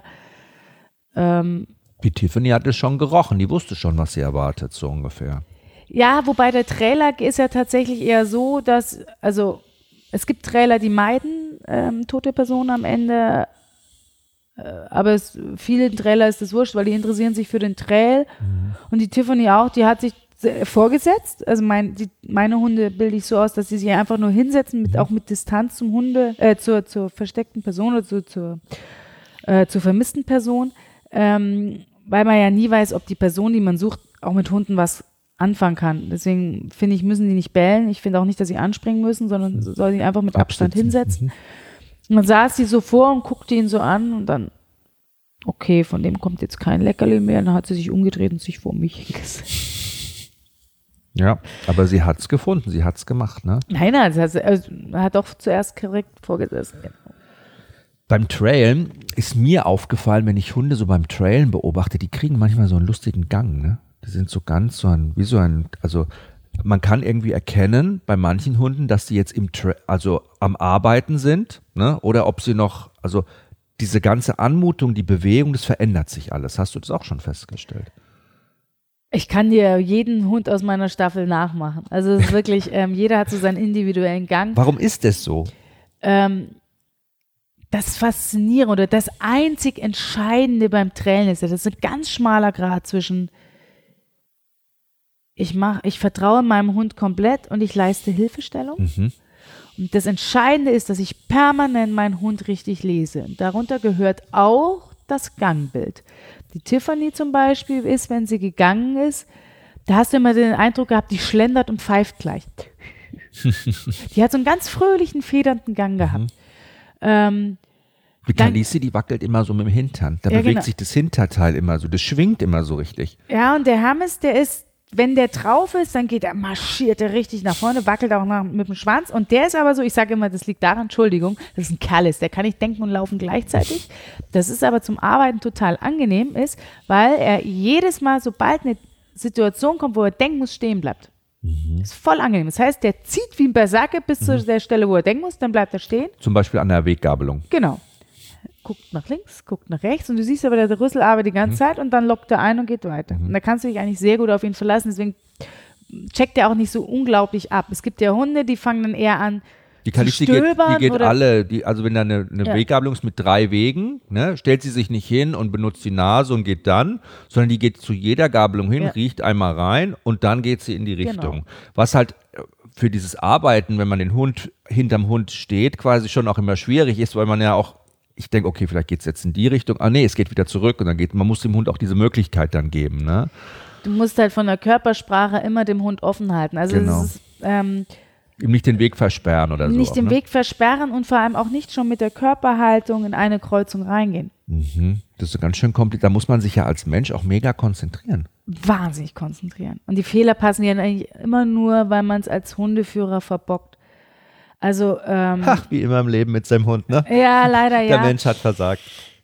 [SPEAKER 2] Die Tiffany hat es schon gerochen, die wusste schon, was sie erwartet, so ungefähr.
[SPEAKER 3] Ja, wobei der Trailer ist ja tatsächlich eher so, dass, also es gibt Trailer, die meiden tote Personen am Ende, aber vielen Trailer ist das wurscht, weil die interessieren sich für den Trail und die Tiffany auch, die hat sich vorgesetzt, also meine Hunde bilde ich so aus, dass sie sich einfach nur hinsetzen, auch mit Distanz zum zur versteckten Person oder zur vermissten Person, weil man ja nie weiß, ob die Person, die man sucht, auch mit Hunden was anfangen kann. Deswegen finde ich, müssen die nicht bellen. Ich finde auch nicht, dass sie anspringen müssen, sondern soll sie einfach mit Abstand hinsetzen. Und dann saß sie so vor und guckte ihn so an und dann, okay, von dem kommt jetzt kein Leckerli mehr. Dann hat sie sich umgedreht und sich vor mich hingesetzt.
[SPEAKER 2] Ja, aber sie hat es gefunden, sie hat es gemacht, ne?
[SPEAKER 3] Nein, also hat doch zuerst korrekt vorgesessen.
[SPEAKER 2] Beim Trailen ist mir aufgefallen, wenn ich Hunde so beim Trailen beobachte, die kriegen manchmal so einen lustigen Gang, ne? Die sind so ganz also man kann irgendwie erkennen bei manchen Hunden, dass die jetzt am Arbeiten sind, ne? Oder ob sie noch, also diese ganze Anmutung, die Bewegung, das verändert sich alles. Hast du das auch schon festgestellt?
[SPEAKER 3] Ich kann dir jeden Hund aus meiner Staffel nachmachen. Also es ist wirklich, jeder hat so seinen individuellen Gang.
[SPEAKER 2] Warum ist das so?
[SPEAKER 3] Das Faszinierende oder das einzig Entscheidende beim Trailen ist ja, das ist ein ganz schmaler Grat zwischen ich vertraue meinem Hund komplett und ich leiste Hilfestellung Und das Entscheidende ist, dass ich permanent meinen Hund richtig lese. Darunter gehört auch das Gangbild. Die Tiffany zum Beispiel ist, wenn sie gegangen ist, da hast du immer den Eindruck gehabt, die schlendert und pfeift gleich. Die hat so einen ganz fröhlichen, federnden Gang gehabt.
[SPEAKER 2] Die Kalisi, die wackelt immer so mit dem Hintern. Da bewegt sich das Hinterteil immer so, das schwingt immer so richtig.
[SPEAKER 3] Ja, und der Hermes, der ist, wenn der drauf ist, dann marschiert er richtig nach vorne, wackelt auch mit dem Schwanz. Und der ist aber so, ich sage immer, das liegt daran, Entschuldigung, das ist ein Kerl, der kann nicht denken und laufen gleichzeitig. Das ist aber zum Arbeiten total angenehm ist, weil er jedes Mal, sobald eine Situation kommt, wo er denken muss, stehen bleibt. Das ist voll angenehm. Das heißt, der zieht wie ein Berserker bis zu der Stelle, wo er denken muss, dann bleibt er stehen.
[SPEAKER 2] Zum Beispiel an der Weggabelung.
[SPEAKER 3] Genau. Guckt nach links, guckt nach rechts und du siehst aber, der Rüssel arbeitet die ganze Zeit und dann lockt er ein und geht weiter. Und da kannst du dich eigentlich sehr gut auf ihn verlassen, deswegen checkt er auch nicht so unglaublich ab. Es gibt ja Hunde, die fangen dann eher an
[SPEAKER 2] die Kalisi
[SPEAKER 3] zu stöbern.
[SPEAKER 2] Die geht alle, also wenn da eine Weggabelung ist mit 3 Wegen, ne, stellt sie sich nicht hin und benutzt die Nase und geht dann, sondern die geht zu jeder Gabelung hin, riecht einmal rein und dann geht sie in die Richtung. Genau. Was halt für dieses Arbeiten, wenn man den Hund hinterm Hund steht, quasi schon auch immer schwierig ist, weil man ja auch ich denke, okay, vielleicht geht es jetzt in die Richtung. Ah nee, es geht wieder zurück und dann man muss dem Hund auch diese Möglichkeit dann geben. Ne?
[SPEAKER 3] Du musst halt von der Körpersprache immer dem Hund offen halten. Also
[SPEAKER 2] genau.
[SPEAKER 3] Es ist,
[SPEAKER 2] ihm nicht den Weg versperren oder so.
[SPEAKER 3] Nicht den Weg versperren und vor allem auch nicht schon mit der Körperhaltung in eine Kreuzung reingehen.
[SPEAKER 2] Das ist ganz schön kompliziert. Da muss man sich ja als Mensch auch mega konzentrieren.
[SPEAKER 3] Wahnsinnig konzentrieren. Und die Fehler passen ja eigentlich immer nur, weil man es als Hundeführer verbockt. Also,
[SPEAKER 2] wie immer im Leben mit seinem Hund, ne?
[SPEAKER 3] Ja, leider ja.
[SPEAKER 2] Der Mensch hat versagt.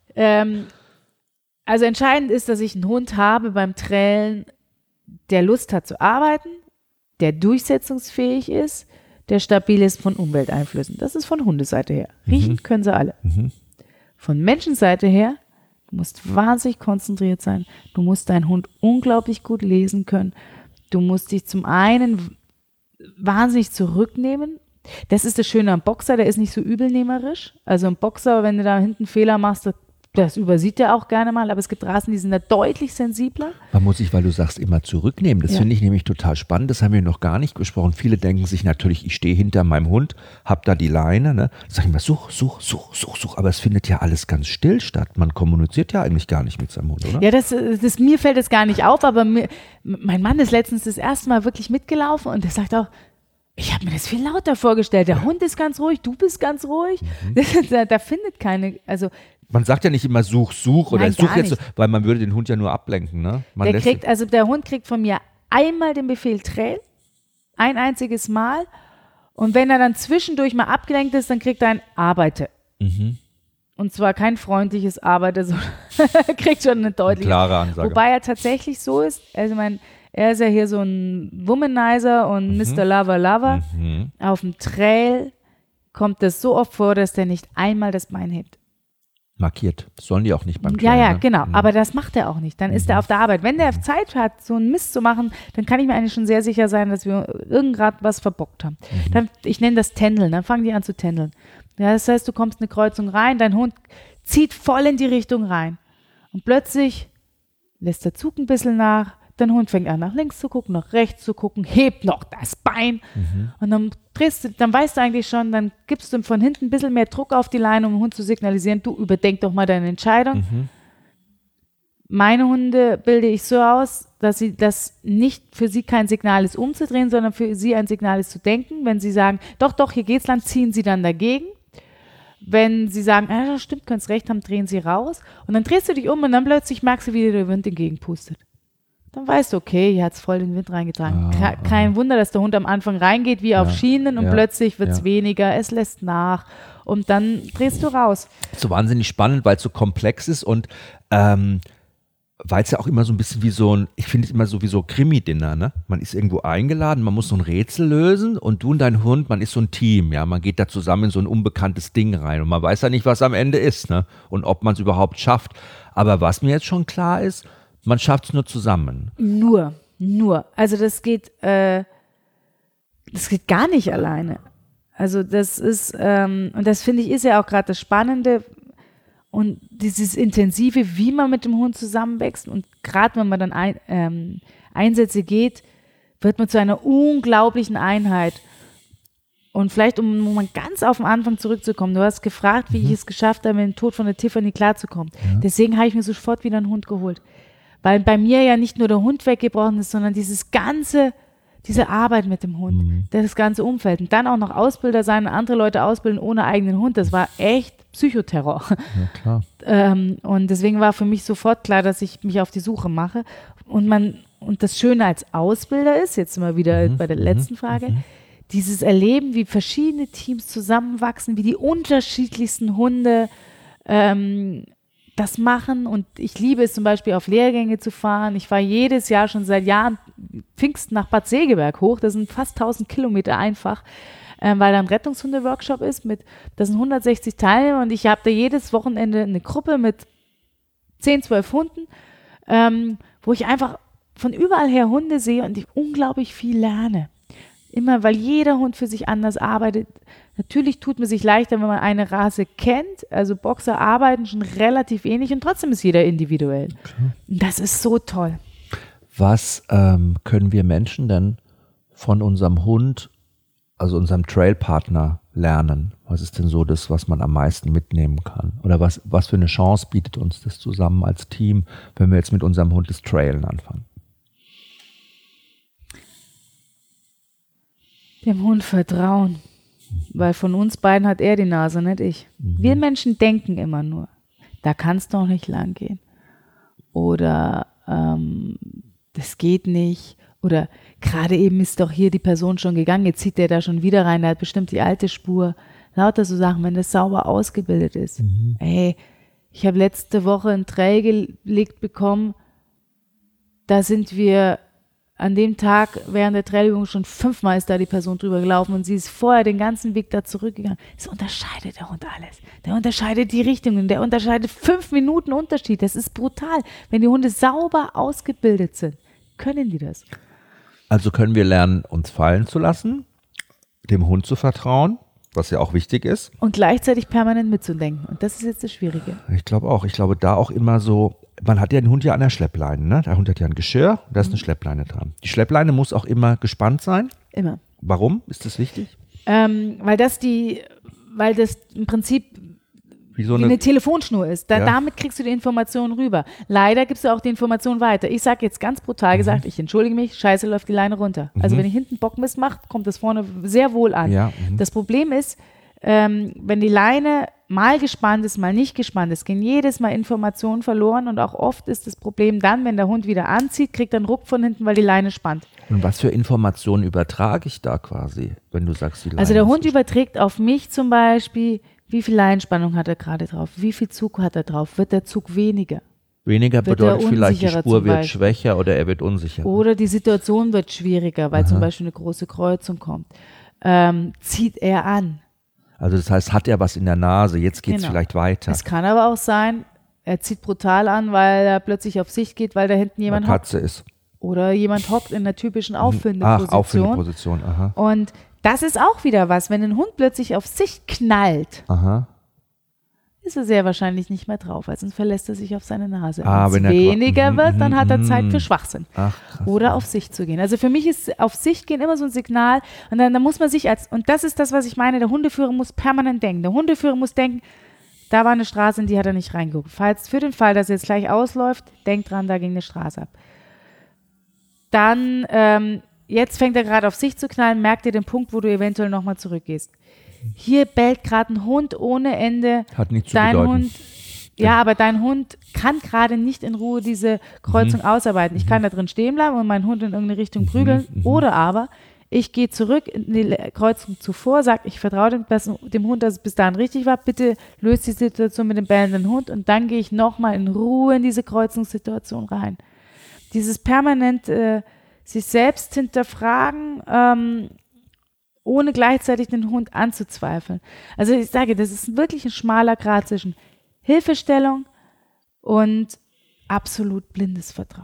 [SPEAKER 3] Also entscheidend ist, dass ich einen Hund habe beim Trällen, der Lust hat zu arbeiten, der durchsetzungsfähig ist, der stabil ist von Umwelteinflüssen. Das ist von Hundeseite her. Riechen können sie alle. Von Menschenseite her, du musst wahnsinnig konzentriert sein. Du musst deinen Hund unglaublich gut lesen können. Du musst dich zum einen wahnsinnig zurücknehmen. Das ist das Schöne am Boxer, der ist nicht so übelnehmerisch. Also ein Boxer, wenn du da hinten Fehler machst, das übersieht er auch gerne mal, aber es gibt Rassen, die sind da deutlich sensibler.
[SPEAKER 2] Man muss sich, weil du sagst, immer zurücknehmen. Das finde ich nämlich total spannend. Das haben wir noch gar nicht gesprochen. Viele denken sich natürlich, ich stehe hinter meinem Hund, hab da die Leine. Ne? Sag ich mal, such. Aber es findet ja alles ganz still statt. Man kommuniziert ja eigentlich gar nicht mit seinem Hund, oder?
[SPEAKER 3] Ja, mir fällt das gar nicht auf, aber mein Mann ist letztens das erste Mal wirklich mitgelaufen und der sagt auch, ich habe mir das viel lauter vorgestellt. Der Hund ist ganz ruhig, du bist ganz ruhig. Da findet keine, also
[SPEAKER 2] man sagt ja nicht immer such oder
[SPEAKER 3] nein,
[SPEAKER 2] such jetzt, weil man würde den Hund ja nur ablenken. Ne?
[SPEAKER 3] Der Hund kriegt von mir einmal den Befehl Trail, ein einziges Mal. Und wenn er dann zwischendurch mal abgelenkt ist, dann kriegt er ein Arbeite. Und zwar kein freundliches Arbeite, sondern er kriegt schon eine deutliche,
[SPEAKER 2] klare Ansage.
[SPEAKER 3] Wobei er tatsächlich so ist, also er ist ja hier so ein Womanizer und Mr. Lover. Auf dem Trail kommt es so oft vor, dass der nicht einmal das Bein hebt.
[SPEAKER 2] Markiert. Das sollen die auch nicht beim Trail.
[SPEAKER 3] Ja, genau. Aber das macht er auch nicht. Dann ist er auf der Arbeit. Wenn der Zeit hat, so einen Mist zu machen, dann kann ich mir eigentlich schon sehr sicher sein, dass wir gerade was verbockt haben. Ich nenne das Tändeln. Dann fangen die an zu tändeln. Ja, das heißt, du kommst in eine Kreuzung rein, dein Hund zieht voll in die Richtung rein. Und plötzlich lässt der Zug ein bisschen nach. Dein Hund fängt an, nach links zu gucken, nach rechts zu gucken, hebt noch das Bein. Und dann dann weißt du eigentlich schon, dann gibst du von hinten ein bisschen mehr Druck auf die Leine, um dem Hund zu signalisieren, du überdenk doch mal deine Entscheidung. Meine Hunde bilde ich so aus, dass das nicht für sie kein Signal ist, umzudrehen, sondern für sie ein Signal ist zu denken. Wenn sie sagen, doch, hier geht's lang, ziehen sie dann dagegen. Wenn sie sagen, das stimmt, könnt's recht haben, drehen sie raus. Und dann drehst du dich um und dann plötzlich merkst du, wie dir der Wind entgegenpustet. Dann weißt du, okay, hier hat es voll den Wind reingetragen. Kein Wunder, dass der Hund am Anfang reingeht wie auf Schienen und plötzlich wird es weniger, es lässt nach und dann drehst du raus.
[SPEAKER 2] So wahnsinnig spannend, weil es so komplex ist und weil es ja auch immer so ein bisschen wie so ich finde es immer so wie so Krimi-Dinner, ne? Man ist irgendwo eingeladen, man muss so ein Rätsel lösen und du und dein Hund, man ist so ein Team, ja, man geht da zusammen in so ein unbekanntes Ding rein und man weiß ja nicht, was am Ende ist, ne? Und ob man es überhaupt schafft. Aber was mir jetzt schon klar ist, man schafft es nur zusammen.
[SPEAKER 3] Nur. Also das geht gar nicht alleine. Also das ist, und das finde ich ist ja auch gerade das Spannende und dieses Intensive, wie man mit dem Hund zusammenwächst und gerade wenn man dann Einsätze geht, wird man zu einer unglaublichen Einheit. Und vielleicht, um mal ganz auf den Anfang zurückzukommen, du hast gefragt, wie ich es geschafft habe, mit dem Tod von der Tiffany klarzukommen. Ja. Deswegen habe ich mir sofort wieder einen Hund geholt. Weil bei mir ja nicht nur der Hund weggebrochen ist, sondern diese Arbeit mit dem Hund, das ganze Umfeld. Und dann auch noch Ausbilder sein und andere Leute ausbilden ohne eigenen Hund, das war echt Psychoterror.
[SPEAKER 2] Ja, klar.
[SPEAKER 3] Und deswegen war für mich sofort klar, dass ich mich auf die Suche mache. Und das Schöne als Ausbilder ist, jetzt sind wir wieder bei der letzten Frage, dieses Erleben, wie verschiedene Teams zusammenwachsen, wie die unterschiedlichsten Hunde das machen. Und ich liebe es zum Beispiel, auf Lehrgänge zu fahren. Ich fahre jedes Jahr schon seit Jahren Pfingsten nach Bad Segeberg hoch. Das sind fast 1000 Kilometer einfach, weil da ein Rettungshunde-Workshop ist. Das sind 160 Teilnehmer und ich habe da jedes Wochenende eine Gruppe mit 10, 12 Hunden, wo ich einfach von überall her Hunde sehe und ich unglaublich viel lerne. Immer, weil jeder Hund für sich anders arbeitet. Natürlich tut man sich leichter, wenn man eine Rasse kennt. Also Boxer arbeiten schon relativ ähnlich und trotzdem ist jeder individuell. Okay. Das ist so toll.
[SPEAKER 2] Was können wir Menschen denn von unserem Hund, also unserem Trailpartner, lernen? Was ist denn so das, was man am meisten mitnehmen kann? Oder was für eine Chance bietet uns das zusammen als Team, wenn wir jetzt mit unserem Hund das Trailen anfangen?
[SPEAKER 3] Dem Hund vertrauen, weil von uns beiden hat er die Nase, nicht ich. Wir Menschen denken immer nur, da kann es doch nicht lang gehen oder das geht nicht oder gerade eben ist doch hier die Person schon gegangen, jetzt zieht der da schon wieder rein, der hat bestimmt die alte Spur. Lauter so Sachen, wenn das sauber ausgebildet ist. Ey, ich habe letzte Woche einen Trail gelegt bekommen, da sind wir an dem Tag während der Trailübung schon 5-mal ist da die Person drüber gelaufen und sie ist vorher den ganzen Weg da zurückgegangen. Das unterscheidet der Hund alles. Der unterscheidet die Richtungen, der unterscheidet 5 Minuten Unterschied. Das ist brutal. Wenn die Hunde sauber ausgebildet sind, können die das.
[SPEAKER 2] Also können wir lernen, uns fallen zu lassen, dem Hund zu vertrauen, was ja auch wichtig ist.
[SPEAKER 3] Und gleichzeitig permanent mitzudenken. Und das ist jetzt das Schwierige.
[SPEAKER 2] Ich glaube auch. Ich glaube da auch immer so, man hat ja den Hund ja an der Schleppleine, ne? Der Hund hat ja ein Geschirr, da ist eine Schleppleine dran. Die Schleppleine muss auch immer gespannt sein.
[SPEAKER 3] Immer.
[SPEAKER 2] Warum? Ist das wichtig?
[SPEAKER 3] Weil das im Prinzip wie eine Telefonschnur ist. Damit kriegst du die Informationen rüber. Leider gibst du auch die Informationen weiter. Ich sage jetzt ganz brutal gesagt, ich entschuldige mich, scheiße, läuft die Leine runter. Also wenn ich hinten Bockmist mache, kommt das vorne sehr wohl an.
[SPEAKER 2] Ja,
[SPEAKER 3] das Problem ist, wenn die Leine mal gespannt ist, mal nicht gespannt ist, gehen jedes Mal Informationen verloren und auch oft ist das Problem dann, wenn der Hund wieder anzieht, kriegt er einen Ruck von hinten, weil die Leine spannt.
[SPEAKER 2] Und was für Informationen übertrage ich da quasi, wenn du sagst, die Leine?
[SPEAKER 3] Also der Hund überträgt auf mich zum Beispiel, wie viel Leinenspannung hat er gerade drauf, wie viel Zug hat er drauf, wird der Zug weniger?
[SPEAKER 2] Weniger bedeutet vielleicht, die Spur wird schwächer oder er wird unsicherer.
[SPEAKER 3] Oder die Situation wird schwieriger, weil zum Beispiel eine große Kreuzung kommt. Zieht er an?
[SPEAKER 2] Also das heißt, hat er was in der Nase, jetzt geht es vielleicht weiter.
[SPEAKER 3] Es kann aber auch sein, er zieht brutal an, weil er plötzlich auf Sicht geht, weil da hinten jemand hockt.
[SPEAKER 2] Katze ist.
[SPEAKER 3] Oder jemand hockt in der typischen Auffindeposition.
[SPEAKER 2] Auffindeposition, aha.
[SPEAKER 3] Und das ist auch wieder was, wenn ein Hund plötzlich auf Sicht knallt, ist er sehr wahrscheinlich nicht mehr drauf, weil sonst verlässt er sich auf seine Nase. Wenn es weniger wird, dann hat er Zeit für Schwachsinn. Oder auf Sicht zu gehen. Also für mich ist auf Sicht gehen immer so ein Signal und dann muss man sich und das ist das, was ich meine, der Hundeführer muss permanent denken. Der Hundeführer muss denken, da war eine Straße, in die hat er nicht reingeguckt. Für den Fall, dass er jetzt gleich ausläuft, denkt dran, da ging eine Straße ab. Dann, jetzt fängt er gerade auf Sicht zu knallen, merkt ihr den Punkt, wo du eventuell nochmal zurückgehst. Hier bellt gerade ein Hund ohne Ende.
[SPEAKER 2] Hat nichts zu bedeuten.
[SPEAKER 3] Aber dein Hund kann gerade nicht in Ruhe diese Kreuzung ausarbeiten. Ich kann da drin stehen bleiben und meinen Hund in irgendeine Richtung prügeln. Oder aber ich gehe zurück in die Kreuzung zuvor, sage, ich vertraue dem Hund, dass es bis dahin richtig war. Bitte löst die Situation mit dem bellenden Hund und dann gehe ich nochmal in Ruhe in diese Kreuzungssituation rein. Dieses permanent sich selbst hinterfragen, ohne gleichzeitig den Hund anzuzweifeln. Also ich sage, das ist wirklich ein schmaler Grat zwischen Hilfestellung und absolut blindes Vertrauen.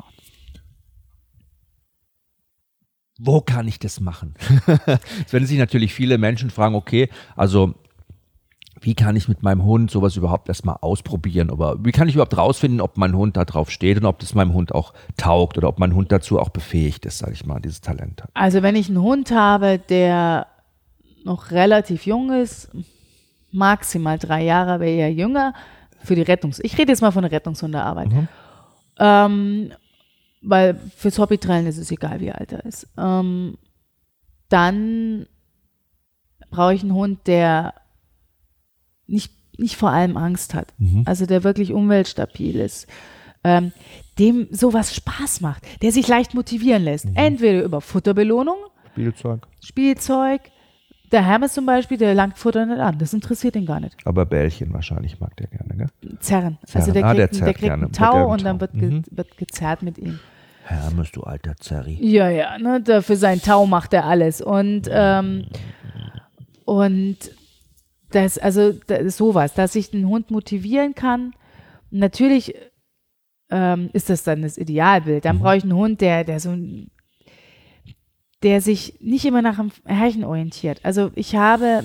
[SPEAKER 2] Wo kann ich das machen? Jetzt werden sich natürlich viele Menschen fragen, okay, also wie kann ich mit meinem Hund sowas überhaupt erstmal ausprobieren? Oder wie kann ich überhaupt rausfinden, ob mein Hund da drauf steht und ob das meinem Hund auch taugt oder ob mein Hund dazu auch befähigt ist, sage ich mal, dieses Talent hat?
[SPEAKER 3] Also wenn ich einen Hund habe, der noch relativ jung ist, maximal 3 Jahre, aber eher jünger, für die ich rede jetzt mal von der Rettungshundearbeit. Weil fürs Hobbytrailen ist es egal, wie alt er ist. Dann brauche ich einen Hund, der nicht vor allem Angst hat. Also der wirklich umweltstabil ist. Dem sowas Spaß macht, der sich leicht motivieren lässt. Entweder über Futterbelohnung, Spielzeug. Der Hermes zum Beispiel, der langt Futter nicht an. Das interessiert ihn gar nicht.
[SPEAKER 2] Aber Bällchen wahrscheinlich mag der gerne, gell?
[SPEAKER 3] Zerren. Also der kriegt einen Tau und dann wird gezerrt mit ihm.
[SPEAKER 2] Hermes, du alter Zerri.
[SPEAKER 3] Ja, ne, für seinen Tau macht er alles. Und das ist sowas, dass ich den Hund motivieren kann. Natürlich ist das dann das Idealbild. Dann brauche ich einen Hund, der sich nicht immer nach dem Herrchen orientiert. Also ich habe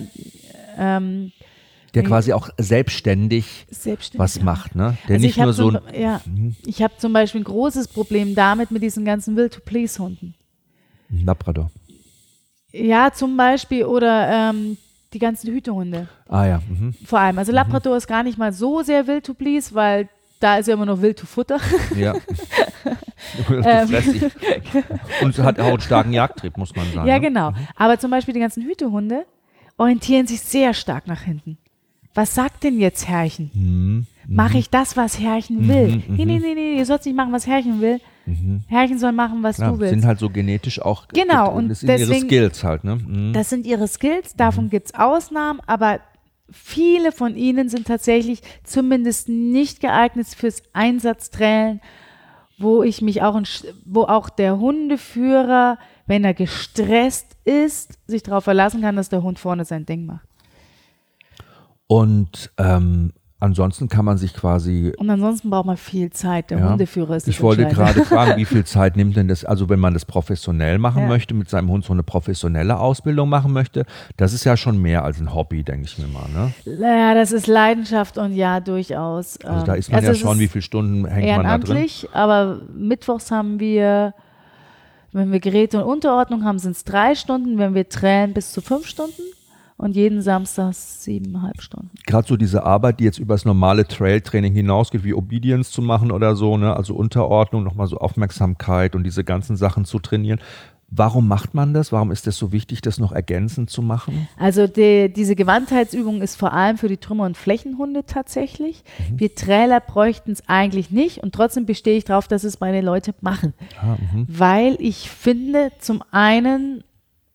[SPEAKER 2] der quasi auch selbstständig was macht, ne? Der
[SPEAKER 3] also
[SPEAKER 2] nicht nur so
[SPEAKER 3] ich habe zum Beispiel ein großes Problem damit mit diesen ganzen Will-to-Please-Hunden.
[SPEAKER 2] Labrador.
[SPEAKER 3] Ja, zum Beispiel oder die ganzen Hütehunde.
[SPEAKER 2] Ah ja.
[SPEAKER 3] Vor allem. Also Labrador ist gar nicht mal so sehr Will-to-Please, weil da ist ja immer noch Will-to-Futter.
[SPEAKER 2] Ja. Und hat auch einen starken Jagdtrieb, muss man sagen.
[SPEAKER 3] Ja, genau. Aber zum Beispiel die ganzen Hütehunde orientieren sich sehr stark nach hinten. Was sagt denn jetzt Herrchen? Mache ich das, was Herrchen will? Nee, ihr sollt nicht machen, was Herrchen will. Herrchen soll machen, was du willst.
[SPEAKER 2] Sind halt so genetisch auch.
[SPEAKER 3] Genau. Und
[SPEAKER 2] das sind ihre Skills halt, ne?
[SPEAKER 3] Das sind ihre Skills, davon gibt es Ausnahmen, aber viele von ihnen sind tatsächlich zumindest nicht geeignet fürs Einsatztrailen, wo auch der Hundeführer, wenn er gestresst ist, sich darauf verlassen kann, dass der Hund vorne sein Ding macht.
[SPEAKER 2] Und ansonsten kann man sich quasi.
[SPEAKER 3] Und ansonsten braucht man viel Zeit. Der Hundeführer ist das.
[SPEAKER 2] Ich wollte gerade fragen, wie viel Zeit nimmt denn das, also wenn man das professionell machen möchte, mit seinem Hund so eine professionelle Ausbildung machen möchte, das ist ja schon mehr als ein Hobby, denke ich mir mal, ne?
[SPEAKER 3] Ja, das ist Leidenschaft und ja, durchaus.
[SPEAKER 2] Also da ist man ja schon, wie viele Stunden hängt man da drin?
[SPEAKER 3] Ehrenamtlich, aber mittwochs haben wir, wenn wir Geräte und Unterordnung haben, sind es 3 Stunden, wenn wir tränen bis zu 5 Stunden. Und jeden Samstag 7,5 Stunden.
[SPEAKER 2] Gerade so diese Arbeit, die jetzt über das normale Trail-Training hinausgeht, wie Obedience zu machen oder so, ne? Also Unterordnung, nochmal so Aufmerksamkeit und diese ganzen Sachen zu trainieren. Warum macht man das? Warum ist das so wichtig, das noch ergänzend zu machen?
[SPEAKER 3] Also diese Gewandtheitsübung ist vor allem für die Trümmer- und Flächenhunde tatsächlich. Wir Trailer bräuchten es eigentlich nicht und trotzdem bestehe ich darauf, dass es meine Leute machen. Weil ich finde, zum einen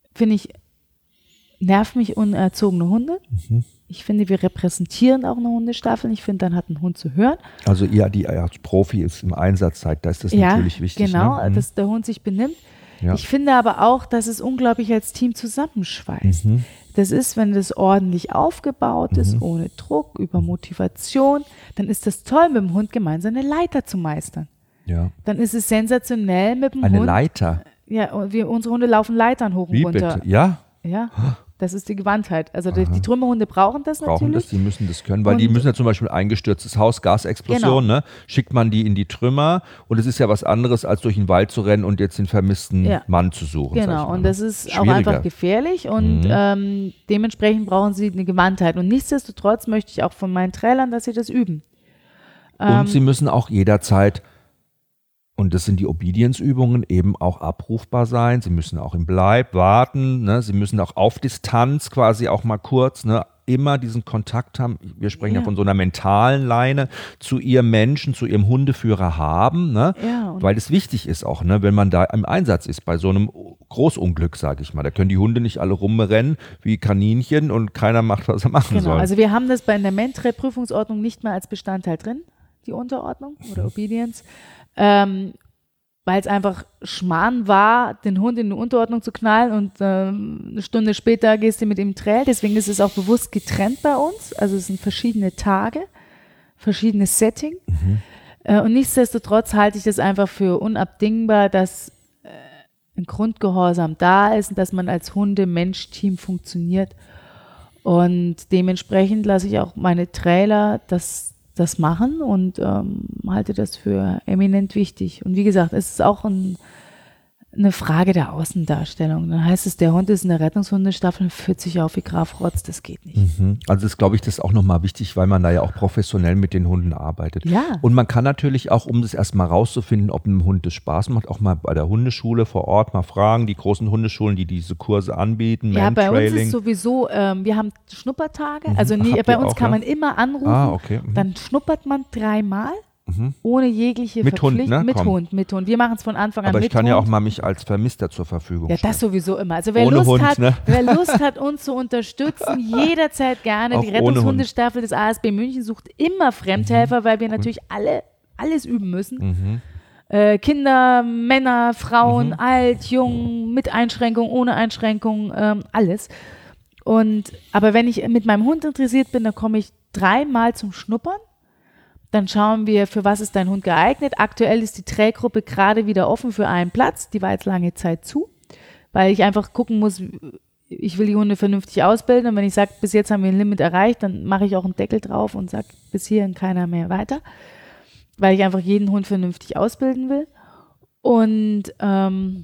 [SPEAKER 3] nervt mich unerzogene Hunde. Ich finde, wir repräsentieren auch eine Hundestaffel. Ich finde, dann hat ein Hund zu hören.
[SPEAKER 2] Also ihr, die als Profi ist im Einsatzzeit, da ist das natürlich wichtig.
[SPEAKER 3] Genau,
[SPEAKER 2] ne?
[SPEAKER 3] dass der Hund sich benimmt.
[SPEAKER 2] Ja.
[SPEAKER 3] Ich finde aber auch, dass es unglaublich als Team zusammenschweißt. Das ist, wenn das ordentlich aufgebaut ist, ohne Druck, über Motivation, dann ist das toll, mit dem Hund gemeinsam eine Leiter zu meistern.
[SPEAKER 2] Ja.
[SPEAKER 3] Dann ist es sensationell mit dem Hund.
[SPEAKER 2] Eine Leiter?
[SPEAKER 3] Ja, unsere Hunde laufen Leitern hoch und
[SPEAKER 2] Wie
[SPEAKER 3] runter.
[SPEAKER 2] bitte? Ja?
[SPEAKER 3] Ja. Das ist die Gewandtheit. Also die Trümmerhunde brauchen das natürlich.
[SPEAKER 2] Die müssen das können, weil die müssen ja zum Beispiel eingestürztes Haus, Gasexplosion, ne? Schickt man die in die Trümmer und es ist ja was anderes, als durch den Wald zu rennen und jetzt den vermissten Mann zu suchen.
[SPEAKER 3] Genau, und das ist auch einfach gefährlich und dementsprechend brauchen sie eine Gewandtheit. Und nichtsdestotrotz möchte ich auch von meinen Trailern, dass sie das üben.
[SPEAKER 2] Und sie müssen auch jederzeit, und das sind die Obedience-Übungen, eben auch abrufbar sein. Sie müssen auch im Bleib warten. Ne? Sie müssen auch auf Distanz quasi auch mal kurz, ne, immer diesen Kontakt haben. Wir sprechen ja von so einer mentalen Leine zu ihrem Menschen, zu ihrem Hundeführer haben. Ne? Weil es wichtig ist auch, ne, wenn man da im Einsatz ist, bei so einem Großunglück, sage ich mal. Da können die Hunde nicht alle rumrennen wie Kaninchen und keiner macht, was er machen soll.
[SPEAKER 3] Also wir haben das bei der Mentre-Prüfungsordnung nicht mehr als Bestandteil drin, die Unterordnung oder Obedience. Weil es einfach Schmarrn war, den Hund in eine Unterordnung zu knallen und eine Stunde später gehst du mit ihm Trail. Deswegen ist es auch bewusst getrennt bei uns. Also es sind verschiedene Tage, verschiedenes Setting. Und nichtsdestotrotz halte ich das einfach für unabdingbar, dass ein Grundgehorsam da ist und dass man als Hunde-Mensch-Team funktioniert. Und dementsprechend lasse ich auch meine Trailer das machen und halte das für eminent wichtig. Und wie gesagt, es ist auch ein eine Frage der Außendarstellung. Dann heißt es, der Hund ist in der Rettungshundestaffel, führt sich auf wie Graf Rotz, das geht nicht.
[SPEAKER 2] Also das glaube ich, das ist auch nochmal wichtig, weil man da ja auch professionell mit den Hunden arbeitet.
[SPEAKER 3] Ja.
[SPEAKER 2] Und man kann natürlich auch, um das erstmal rauszufinden, ob einem Hund das Spaß macht, auch mal bei der Hundeschule vor Ort mal fragen, die großen Hundeschulen, die diese Kurse anbieten,
[SPEAKER 3] Ja, bei uns
[SPEAKER 2] Mantrailing.
[SPEAKER 3] ist sowieso, wir haben Schnuppertage, also bei uns kann man immer anrufen,
[SPEAKER 2] okay.
[SPEAKER 3] Dann schnuppert man 3-mal. Ohne jegliche
[SPEAKER 2] mit
[SPEAKER 3] Verpflichtung.
[SPEAKER 2] Hund, ne?
[SPEAKER 3] Mit Hund. Wir machen es von Anfang an
[SPEAKER 2] Aber
[SPEAKER 3] mit
[SPEAKER 2] ich kann
[SPEAKER 3] Hund.
[SPEAKER 2] ja auch mal mich als Vermisster zur Verfügung stellen.
[SPEAKER 3] Ja, das sowieso immer. Also wer
[SPEAKER 2] ohne
[SPEAKER 3] Lust
[SPEAKER 2] Hund,
[SPEAKER 3] hat,
[SPEAKER 2] ne?
[SPEAKER 3] wer Lust hat, uns zu unterstützen, jederzeit gerne.
[SPEAKER 2] Auch
[SPEAKER 3] Die Rettungshundestaffel des ASB München sucht immer Fremdhelfer, weil wir natürlich alles üben müssen. Kinder, Männer, Frauen, alt, jung, mit Einschränkung, ohne Einschränkung, alles. Aber wenn ich mit meinem Hund interessiert bin, dann komme ich 3-mal zum Schnuppern. Dann schauen wir, für was ist dein Hund geeignet. Aktuell ist die Träggruppe gerade wieder offen für einen Platz. Die war jetzt lange Zeit zu, weil ich einfach gucken muss, ich will die Hunde vernünftig ausbilden. Und wenn ich sage, bis jetzt haben wir ein Limit erreicht, dann mache ich auch einen Deckel drauf und sage, bis hierhin keiner mehr weiter. Weil ich einfach jeden Hund vernünftig ausbilden will. Und dann,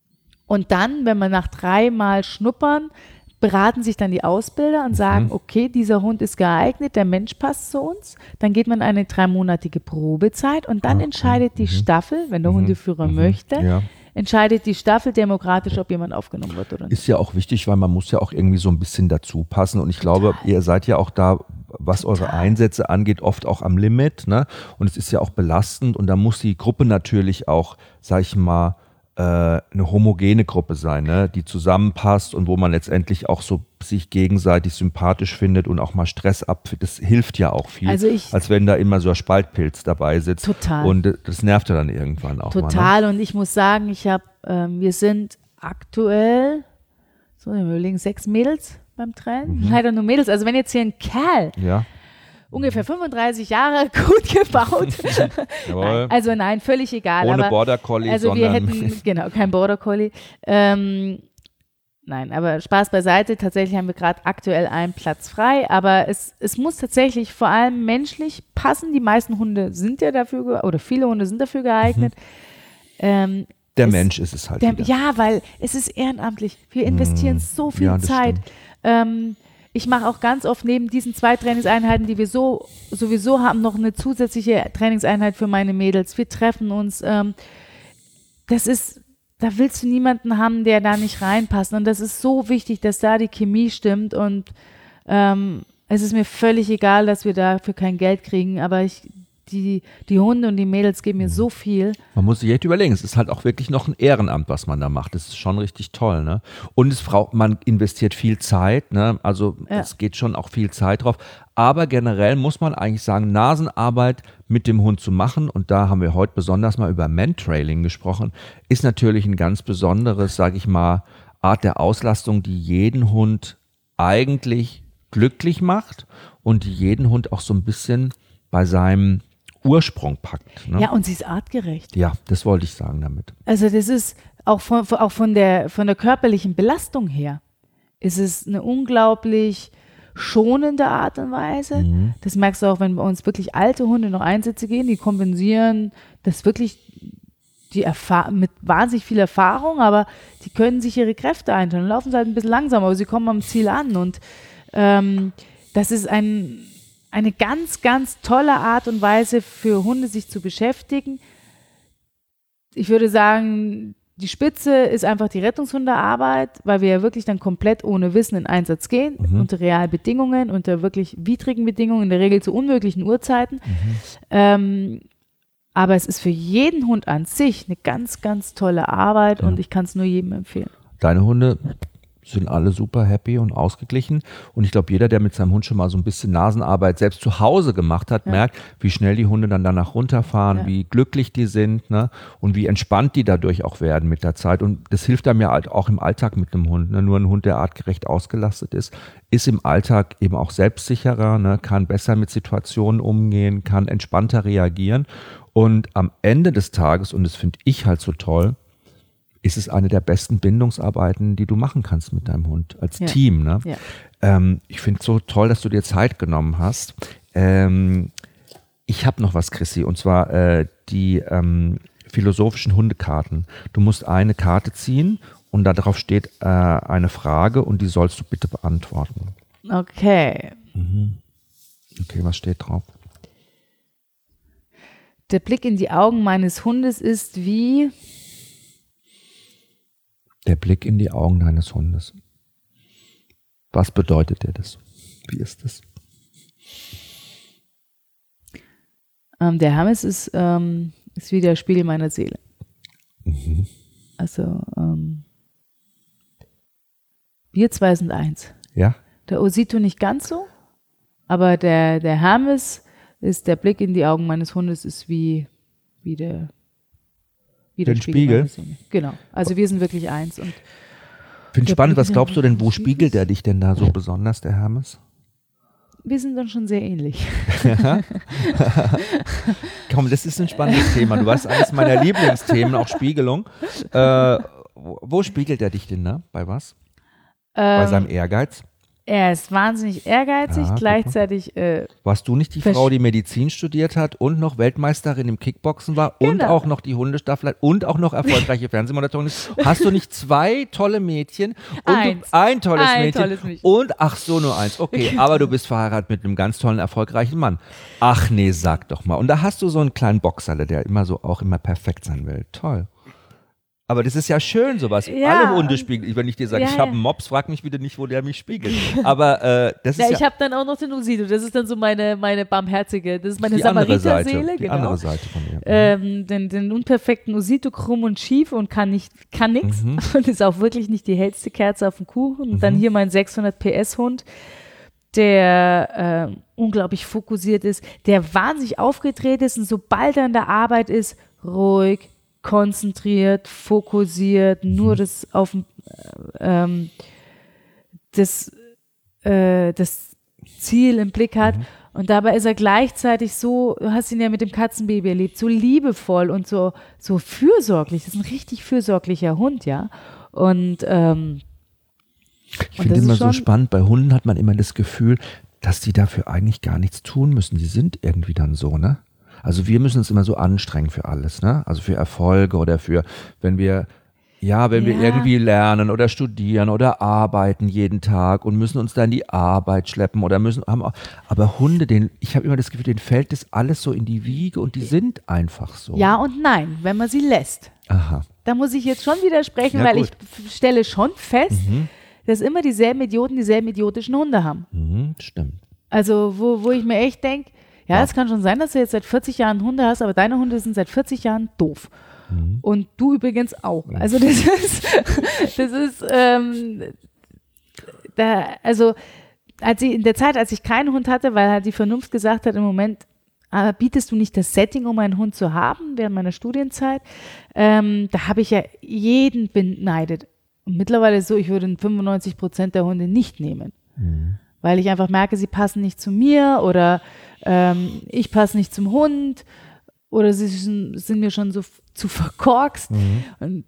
[SPEAKER 3] wenn wir nach 3-mal schnuppern, beraten sich dann die Ausbilder und sagen, okay, dieser Hund ist geeignet, der Mensch passt zu uns. Dann geht man eine 3-monatige Probezeit und dann entscheidet die Staffel, wenn der Hundeführer möchte, entscheidet die Staffel demokratisch, ob jemand aufgenommen wird oder nicht.
[SPEAKER 2] Ist ja auch wichtig, weil man muss ja auch irgendwie so ein bisschen dazu passen. Und ich glaube, ihr seid ja auch da, was eure Einsätze angeht, oft auch am Limit. Ne? Und es ist ja auch belastend. Und da muss die Gruppe natürlich auch, sag ich mal, eine homogene Gruppe sein, ne? Die zusammenpasst und wo man letztendlich auch so sich gegenseitig sympathisch findet und auch mal Stress abfällt. Das hilft ja auch viel, als wenn da immer so ein Spaltpilz dabei sitzt.
[SPEAKER 3] Total.
[SPEAKER 2] Und das nervt ja dann irgendwann auch
[SPEAKER 3] total.
[SPEAKER 2] mal. Ne?
[SPEAKER 3] Und ich muss sagen, wir sind aktuell, so wir überlegen, 6 Mädels beim Training. Leider nur Mädels. Also wenn jetzt hier ein Kerl ungefähr 35 Jahre, gut gebaut. Nein, völlig egal.
[SPEAKER 2] Ohne Border Collie,
[SPEAKER 3] also wir hätten, kein Border Collie. Nein, aber Spaß beiseite. Tatsächlich haben wir gerade aktuell einen Platz frei, aber es muss tatsächlich vor allem menschlich passen. Die meisten Hunde sind ja dafür, oder viele Hunde sind dafür geeignet.
[SPEAKER 2] Der Mensch ist es halt wieder.
[SPEAKER 3] Ja, weil es ist ehrenamtlich. Wir investieren so viel Zeit. Ich mache auch ganz oft neben diesen 2 Trainingseinheiten, die wir sowieso haben, noch eine zusätzliche Trainingseinheit für meine Mädels. Wir treffen uns. Da willst du niemanden haben, der da nicht reinpasst. Und das ist so wichtig, dass da die Chemie stimmt. Und es ist mir völlig egal, dass wir dafür kein Geld kriegen. Aber die Hunde und die Mädels geben mir so viel.
[SPEAKER 2] Man muss sich echt überlegen, es ist halt auch wirklich noch ein Ehrenamt, was man da macht. Das ist schon richtig toll, ne? Und man investiert viel Zeit, ne? Also es geht schon auch viel Zeit drauf. Aber generell muss man eigentlich sagen, Nasenarbeit mit dem Hund zu machen, und da haben wir heute besonders mal über Mantrailing gesprochen, ist natürlich ein ganz besonderes, sage ich mal, Art der Auslastung, die jeden Hund eigentlich glücklich macht und die jeden Hund auch so ein bisschen bei seinem Ursprung packt. Ne?
[SPEAKER 3] Ja, und sie ist artgerecht.
[SPEAKER 2] Ja, das wollte ich sagen damit.
[SPEAKER 3] Also das ist auch von der körperlichen Belastung her, ist es eine unglaublich schonende Art und Weise. Das merkst du auch, wenn bei uns wirklich alte Hunde noch Einsätze gehen, die kompensieren das wirklich mit wahnsinnig viel Erfahrung, aber die können sich ihre Kräfte einteilen und laufen halt ein bisschen langsamer, aber sie kommen am Ziel an, und das ist eine ganz, ganz tolle Art und Weise für Hunde, sich zu beschäftigen. Ich würde sagen, die Spitze ist einfach die Rettungshundearbeit, weil wir ja wirklich dann komplett ohne Wissen in Einsatz gehen, unter realen Bedingungen, unter wirklich widrigen Bedingungen, in der Regel zu unmöglichen Uhrzeiten. Aber es ist für jeden Hund an sich eine ganz, ganz tolle Arbeit, und ich kann es nur jedem empfehlen.
[SPEAKER 2] Deine Hunde sind alle super happy und ausgeglichen, und ich glaube, jeder, der mit seinem Hund schon mal so ein bisschen Nasenarbeit selbst zu Hause gemacht hat, merkt, wie schnell die Hunde dann danach runterfahren, wie glücklich die sind, ne? Und wie entspannt die dadurch auch werden mit der Zeit, und das hilft einem ja auch im Alltag mit einem Hund, ne? Nur ein Hund, der artgerecht ausgelastet ist im Alltag eben auch selbstsicherer, ne? Kann besser mit Situationen umgehen, kann entspannter reagieren, und am Ende des Tages, und das finde ich halt so toll, ist es eine der besten Bindungsarbeiten, die du machen kannst mit deinem Hund als Team. Ne? Ja. Ich finde es so toll, dass du dir Zeit genommen hast. Ich habe noch was, Chrissy, und zwar die philosophischen Hundekarten. Du musst eine Karte ziehen und darauf steht eine Frage und die sollst du bitte beantworten.
[SPEAKER 3] Okay.
[SPEAKER 2] Okay, was steht drauf?
[SPEAKER 3] Der Blick in die Augen meines Hundes ist wie?
[SPEAKER 2] Der Blick in die Augen deines Hundes. Was bedeutet dir das? Wie ist das?
[SPEAKER 3] Der Hermes ist wie der Spiegel meiner Seele. Also wir zwei sind eins.
[SPEAKER 2] Ja?
[SPEAKER 3] Der Osito nicht ganz so, aber der Hermes ist der Blick in die Augen meines Hundes ist wie der
[SPEAKER 2] Spiegel?
[SPEAKER 3] meiner Seele. Genau. Also wir sind wirklich eins. Und
[SPEAKER 2] Finde ich spannend. Was glaubst du denn, wo spiegelt er dich denn da so besonders, der Hermes?
[SPEAKER 3] wir sind dann schon sehr ähnlich.
[SPEAKER 2] Komm, das ist ein spannendes Thema. Du weißt, eines meiner Lieblingsthemen, auch Spiegelung. Wo spiegelt er dich denn da? Bei was? Bei seinem Ehrgeiz?
[SPEAKER 3] Er ist wahnsinnig ehrgeizig, gleichzeitig
[SPEAKER 2] warst du nicht die Frau, die Medizin studiert hat und noch Weltmeisterin im Kickboxen war und auch noch die Hundestaffel und auch noch erfolgreiche Fernsehmoderatorin ist? Hast du nicht zwei tolle Mädchen? Und ein tolles Mädchen. Und ach so, nur eins. Okay, aber du bist verheiratet mit einem ganz tollen, erfolgreichen Mann. Ach nee, sag doch mal. Und da hast du so einen kleinen Boxerle, der auch immer perfekt sein will. Toll. Aber das ist ja schön, sowas.
[SPEAKER 3] Ja.
[SPEAKER 2] Alle Hunde spiegeln. Wenn ich dir sage, ich habe einen Mops, frag mich bitte nicht, wo der mich spiegelt. Aber das ist
[SPEAKER 3] ich habe dann auch noch den Osito. Das ist dann so meine barmherzige, das ist meine Samariterseele.
[SPEAKER 2] Die andere Seite von mir.
[SPEAKER 3] Den unperfekten Osito, krumm und schief und kann nichts. Und ist auch wirklich nicht die hellste Kerze auf dem Kuchen. Und dann hier mein 600 PS Hund, der unglaublich fokussiert ist, der wahnsinnig aufgedreht ist und sobald er in der Arbeit ist, ruhig, konzentriert, fokussiert, nur das Ziel im Blick hat. Und dabei ist er gleichzeitig so, du hast ihn ja mit dem Katzenbaby erlebt, so liebevoll und so fürsorglich. Das ist ein richtig fürsorglicher Hund, ja. Und
[SPEAKER 2] ich finde immer so spannend, bei Hunden hat man immer das Gefühl, dass die dafür eigentlich gar nichts tun müssen. Die sind irgendwie dann so, ne? Also wir müssen uns immer so anstrengen für alles, ne? Also für Erfolge oder wenn wir irgendwie lernen oder studieren oder arbeiten jeden Tag und müssen uns da in die Arbeit schleppen aber Hunde, ich habe immer das Gefühl, denen fällt das alles so in die Wiege und die sind einfach so.
[SPEAKER 3] Ja und nein, wenn man sie lässt.
[SPEAKER 2] Aha.
[SPEAKER 3] Da muss ich jetzt schon widersprechen, weil ich stelle schon fest, dass immer dieselben Idioten dieselben idiotischen Hunde haben.
[SPEAKER 2] Stimmt.
[SPEAKER 3] Also wo ich mir echt denke, es kann schon sein, dass du jetzt seit 40 Jahren Hunde hast, aber deine Hunde sind seit 40 Jahren doof. Und du übrigens auch. Also in der Zeit, als ich keinen Hund hatte, weil halt die Vernunft gesagt hat, im Moment bietest du nicht das Setting, um einen Hund zu haben, während meiner Studienzeit, da habe ich ja jeden beneidet. Und mittlerweile ist es so, ich würde 95% der Hunde nicht nehmen. Weil ich einfach merke, sie passen nicht zu mir oder ich passe nicht zum Hund oder sie sind mir schon so zu verkorkst. Und,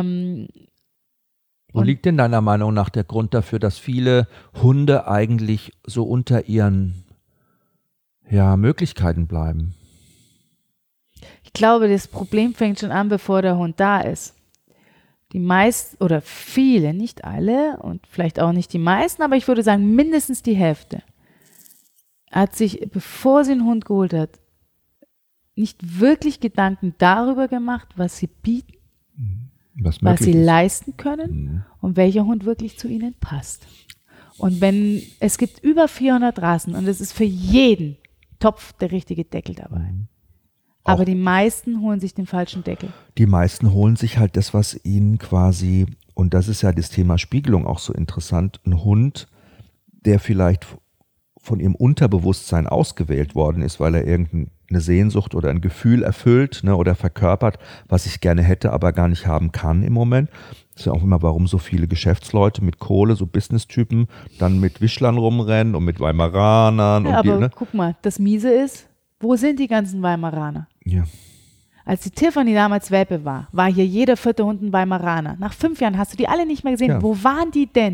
[SPEAKER 2] wo liegt denn deiner Meinung nach der Grund dafür, dass viele Hunde eigentlich so unter ihren Möglichkeiten bleiben?
[SPEAKER 3] Ich glaube, das Problem fängt schon an, bevor der Hund da ist. Die meisten oder viele, nicht alle und vielleicht auch nicht die meisten, aber ich würde sagen mindestens die Hälfte, hat sich, bevor sie einen Hund geholt hat, nicht wirklich Gedanken darüber gemacht, was sie bieten, was sie leisten können und welcher Hund wirklich zu ihnen passt. Und es gibt über 400 Rassen und es ist für jeden Topf der richtige Deckel dabei. Aber die meisten holen sich den falschen Deckel.
[SPEAKER 2] Die meisten holen sich halt das, was ihnen quasi, und das ist ja das Thema Spiegelung auch so interessant, ein Hund, der vielleicht von ihrem Unterbewusstsein ausgewählt worden ist, weil er irgendeine Sehnsucht oder ein Gefühl erfüllt, ne, oder verkörpert, was ich gerne hätte, aber gar nicht haben kann im Moment. Das ist ja auch immer, warum so viele Geschäftsleute mit Kohle, so Business-Typen, dann mit Wischlern rumrennen und mit Weimaranern.
[SPEAKER 3] Ja, aber guck mal, das Miese ist, wo sind die ganzen Weimaraner?
[SPEAKER 2] Ja.
[SPEAKER 3] Als die Tiffany damals Welpe war hier jeder 4. Hund ein Weimaraner. Nach 5 Jahren hast du die alle nicht mehr gesehen.
[SPEAKER 2] Ja.
[SPEAKER 3] Wo waren die denn?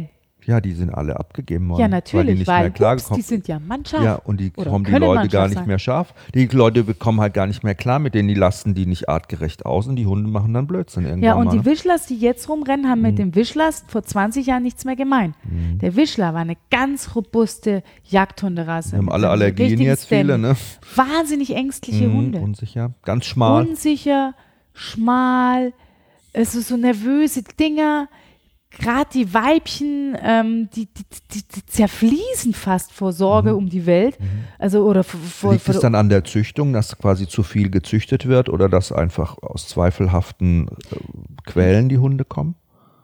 [SPEAKER 2] Ja, die sind alle abgegeben worden.
[SPEAKER 3] Ja, natürlich,
[SPEAKER 2] weil die nicht mehr klargekommen.
[SPEAKER 3] die sind ja mannscharf.
[SPEAKER 2] Ja, und die kommen die Leute gar nicht mehr scharf. Die Leute bekommen halt gar nicht mehr klar mit denen, die lasten die nicht artgerecht aus und die Hunde machen dann Blödsinn irgendwann.
[SPEAKER 3] Ja, und
[SPEAKER 2] mal,
[SPEAKER 3] die Wischlers, die jetzt rumrennen, haben mit dem Wischlers vor 20 Jahren nichts mehr gemeint. Der Wischler war eine ganz robuste Jagdhunderasse.
[SPEAKER 2] Wir haben alle Allergien jetzt, viele, ne?
[SPEAKER 3] Wahnsinnig ängstliche Hunde.
[SPEAKER 2] Unsicher, ganz schmal.
[SPEAKER 3] Unsicher, schmal, also so nervöse Dinger. Gerade die Weibchen, die zerfließen fast vor Sorge um die Welt. Also, oder
[SPEAKER 2] Liegt es dann an der Züchtung, dass quasi zu viel gezüchtet wird oder dass einfach aus zweifelhaften Quellen die Hunde kommen?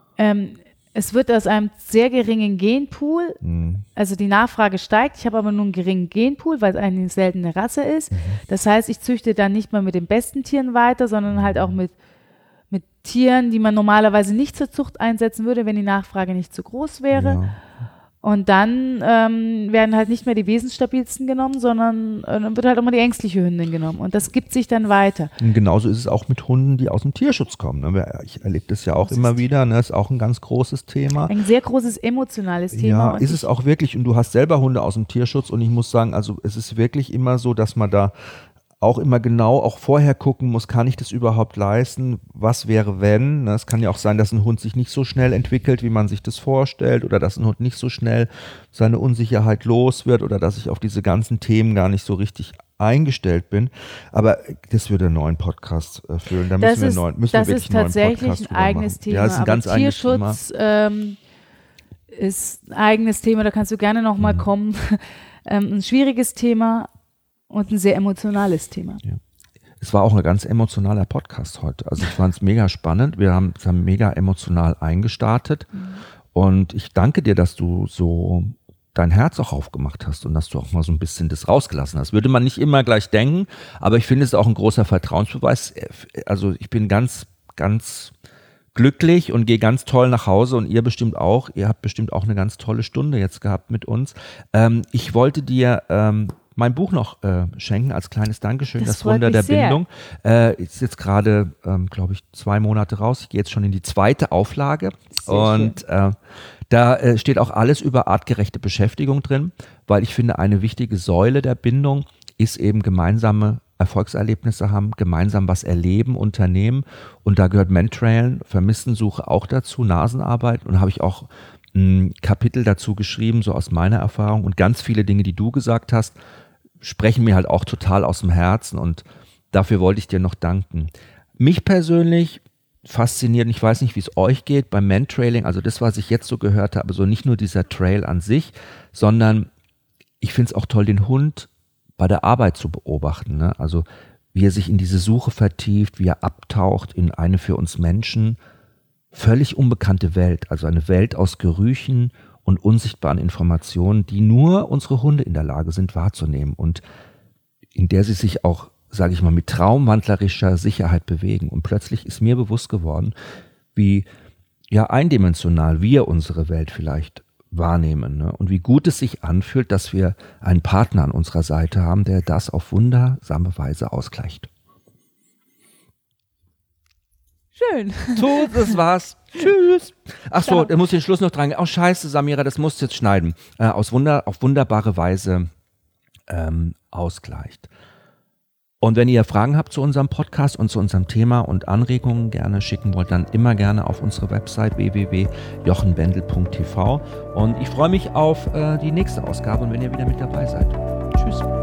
[SPEAKER 3] Es wird aus einem sehr geringen Genpool, also die Nachfrage steigt, ich habe aber nur einen geringen Genpool, weil es eine seltene Rasse ist. Das heißt, ich züchte dann nicht mal mit den besten Tieren weiter, sondern halt auch mit Tieren, die man normalerweise nicht zur Zucht einsetzen würde, wenn die Nachfrage nicht zu groß wäre.
[SPEAKER 2] Ja.
[SPEAKER 3] Und dann werden halt nicht mehr die wesensstabilsten genommen, sondern dann wird halt auch mal die ängstliche Hündin genommen. Und das gibt sich dann weiter.
[SPEAKER 2] Und genauso ist es auch mit Hunden, die aus dem Tierschutz kommen. Ne? Ich erlebe das ja auch immer wieder. Ne? Das ist auch ein ganz großes Thema.
[SPEAKER 3] Ein sehr großes emotionales Thema.
[SPEAKER 2] Ja, ist es auch wirklich. Und du hast selber Hunde aus dem Tierschutz. Und ich muss sagen, also es ist wirklich immer so, dass man da auch immer genau auch vorher gucken muss, kann ich das überhaupt leisten? Was wäre, wenn? Es kann ja auch sein, dass ein Hund sich nicht so schnell entwickelt, wie man sich das vorstellt, oder dass ein Hund nicht so schnell seine Unsicherheit los wird oder dass ich auf diese ganzen Themen gar nicht so richtig eingestellt bin. Aber das würde einen neuen Podcast füllen. Da müssen wir wirklich einen neuen Podcast
[SPEAKER 3] Das ist tatsächlich ein eigenes Thema.
[SPEAKER 2] Ja, das ist ein ganz eigenes Thema.
[SPEAKER 3] Tierschutz ist ein eigenes Thema, da kannst du gerne nochmal kommen. Ein schwieriges Thema. Und ein sehr emotionales Thema. Ja.
[SPEAKER 2] Es war auch ein ganz emotionaler Podcast heute. Also ich fand es mega spannend. Wir haben mega emotional eingestartet. Und ich danke dir, dass du so dein Herz auch aufgemacht hast und dass du auch mal so ein bisschen das rausgelassen hast. Würde man nicht immer gleich denken, aber ich finde es auch ein großer Vertrauensbeweis. Also ich bin ganz, ganz glücklich und gehe ganz toll nach Hause und ihr bestimmt auch. Ihr habt bestimmt auch eine ganz tolle Stunde jetzt gehabt mit uns. Ich wollte dir mein Buch noch schenken als kleines Dankeschön, das Wunder der Bindung. Ist jetzt gerade, glaube ich, 2 Monate raus. Ich gehe jetzt schon in die 2. Auflage. Sehr und da steht auch alles über artgerechte Beschäftigung drin, weil ich finde, eine wichtige Säule der Bindung ist eben gemeinsame Erfolgserlebnisse haben, gemeinsam was erleben, unternehmen. Und da gehört Mentrailen, Vermisstensuche auch dazu, Nasenarbeit. Und da habe ich auch ein Kapitel dazu geschrieben, so aus meiner Erfahrung. Und ganz viele Dinge, die du gesagt hast, sprechen mir halt auch total aus dem Herzen. Und dafür wollte ich dir noch danken. Mich persönlich fasziniert, ich weiß nicht, wie es euch geht, beim Mentrailing, also das, was ich jetzt so gehört habe, so nicht nur dieser Trail an sich, sondern ich finde es auch toll, den Hund bei der Arbeit zu beobachten. Ne? Also wie er sich in diese Suche vertieft, wie er abtaucht in eine für uns Menschen völlig unbekannte Welt, also eine Welt aus Gerüchen und unsichtbaren Informationen, die nur unsere Hunde in der Lage sind wahrzunehmen und in der sie sich auch, sage ich mal, mit traumwandlerischer Sicherheit bewegen. Und plötzlich ist mir bewusst geworden, wie ja eindimensional wir unsere Welt vielleicht wahrnehmen, ne? Und wie gut es sich anfühlt, dass wir einen Partner an unserer Seite haben, der das auf wundersame Weise ausgleicht.
[SPEAKER 3] Schön.
[SPEAKER 2] So, das war's. Tschüss. Ach so, da muss ich den Schluss noch dran. Oh scheiße, Samira, das musst du jetzt schneiden. Auf wunderbare Weise ausgleicht. Und wenn ihr Fragen habt zu unserem Podcast und zu unserem Thema und Anregungen gerne schicken wollt, dann immer gerne auf unsere Website www.jochenbendel.tv. Und ich freue mich auf die nächste Ausgabe und wenn ihr wieder mit dabei seid. Tschüss.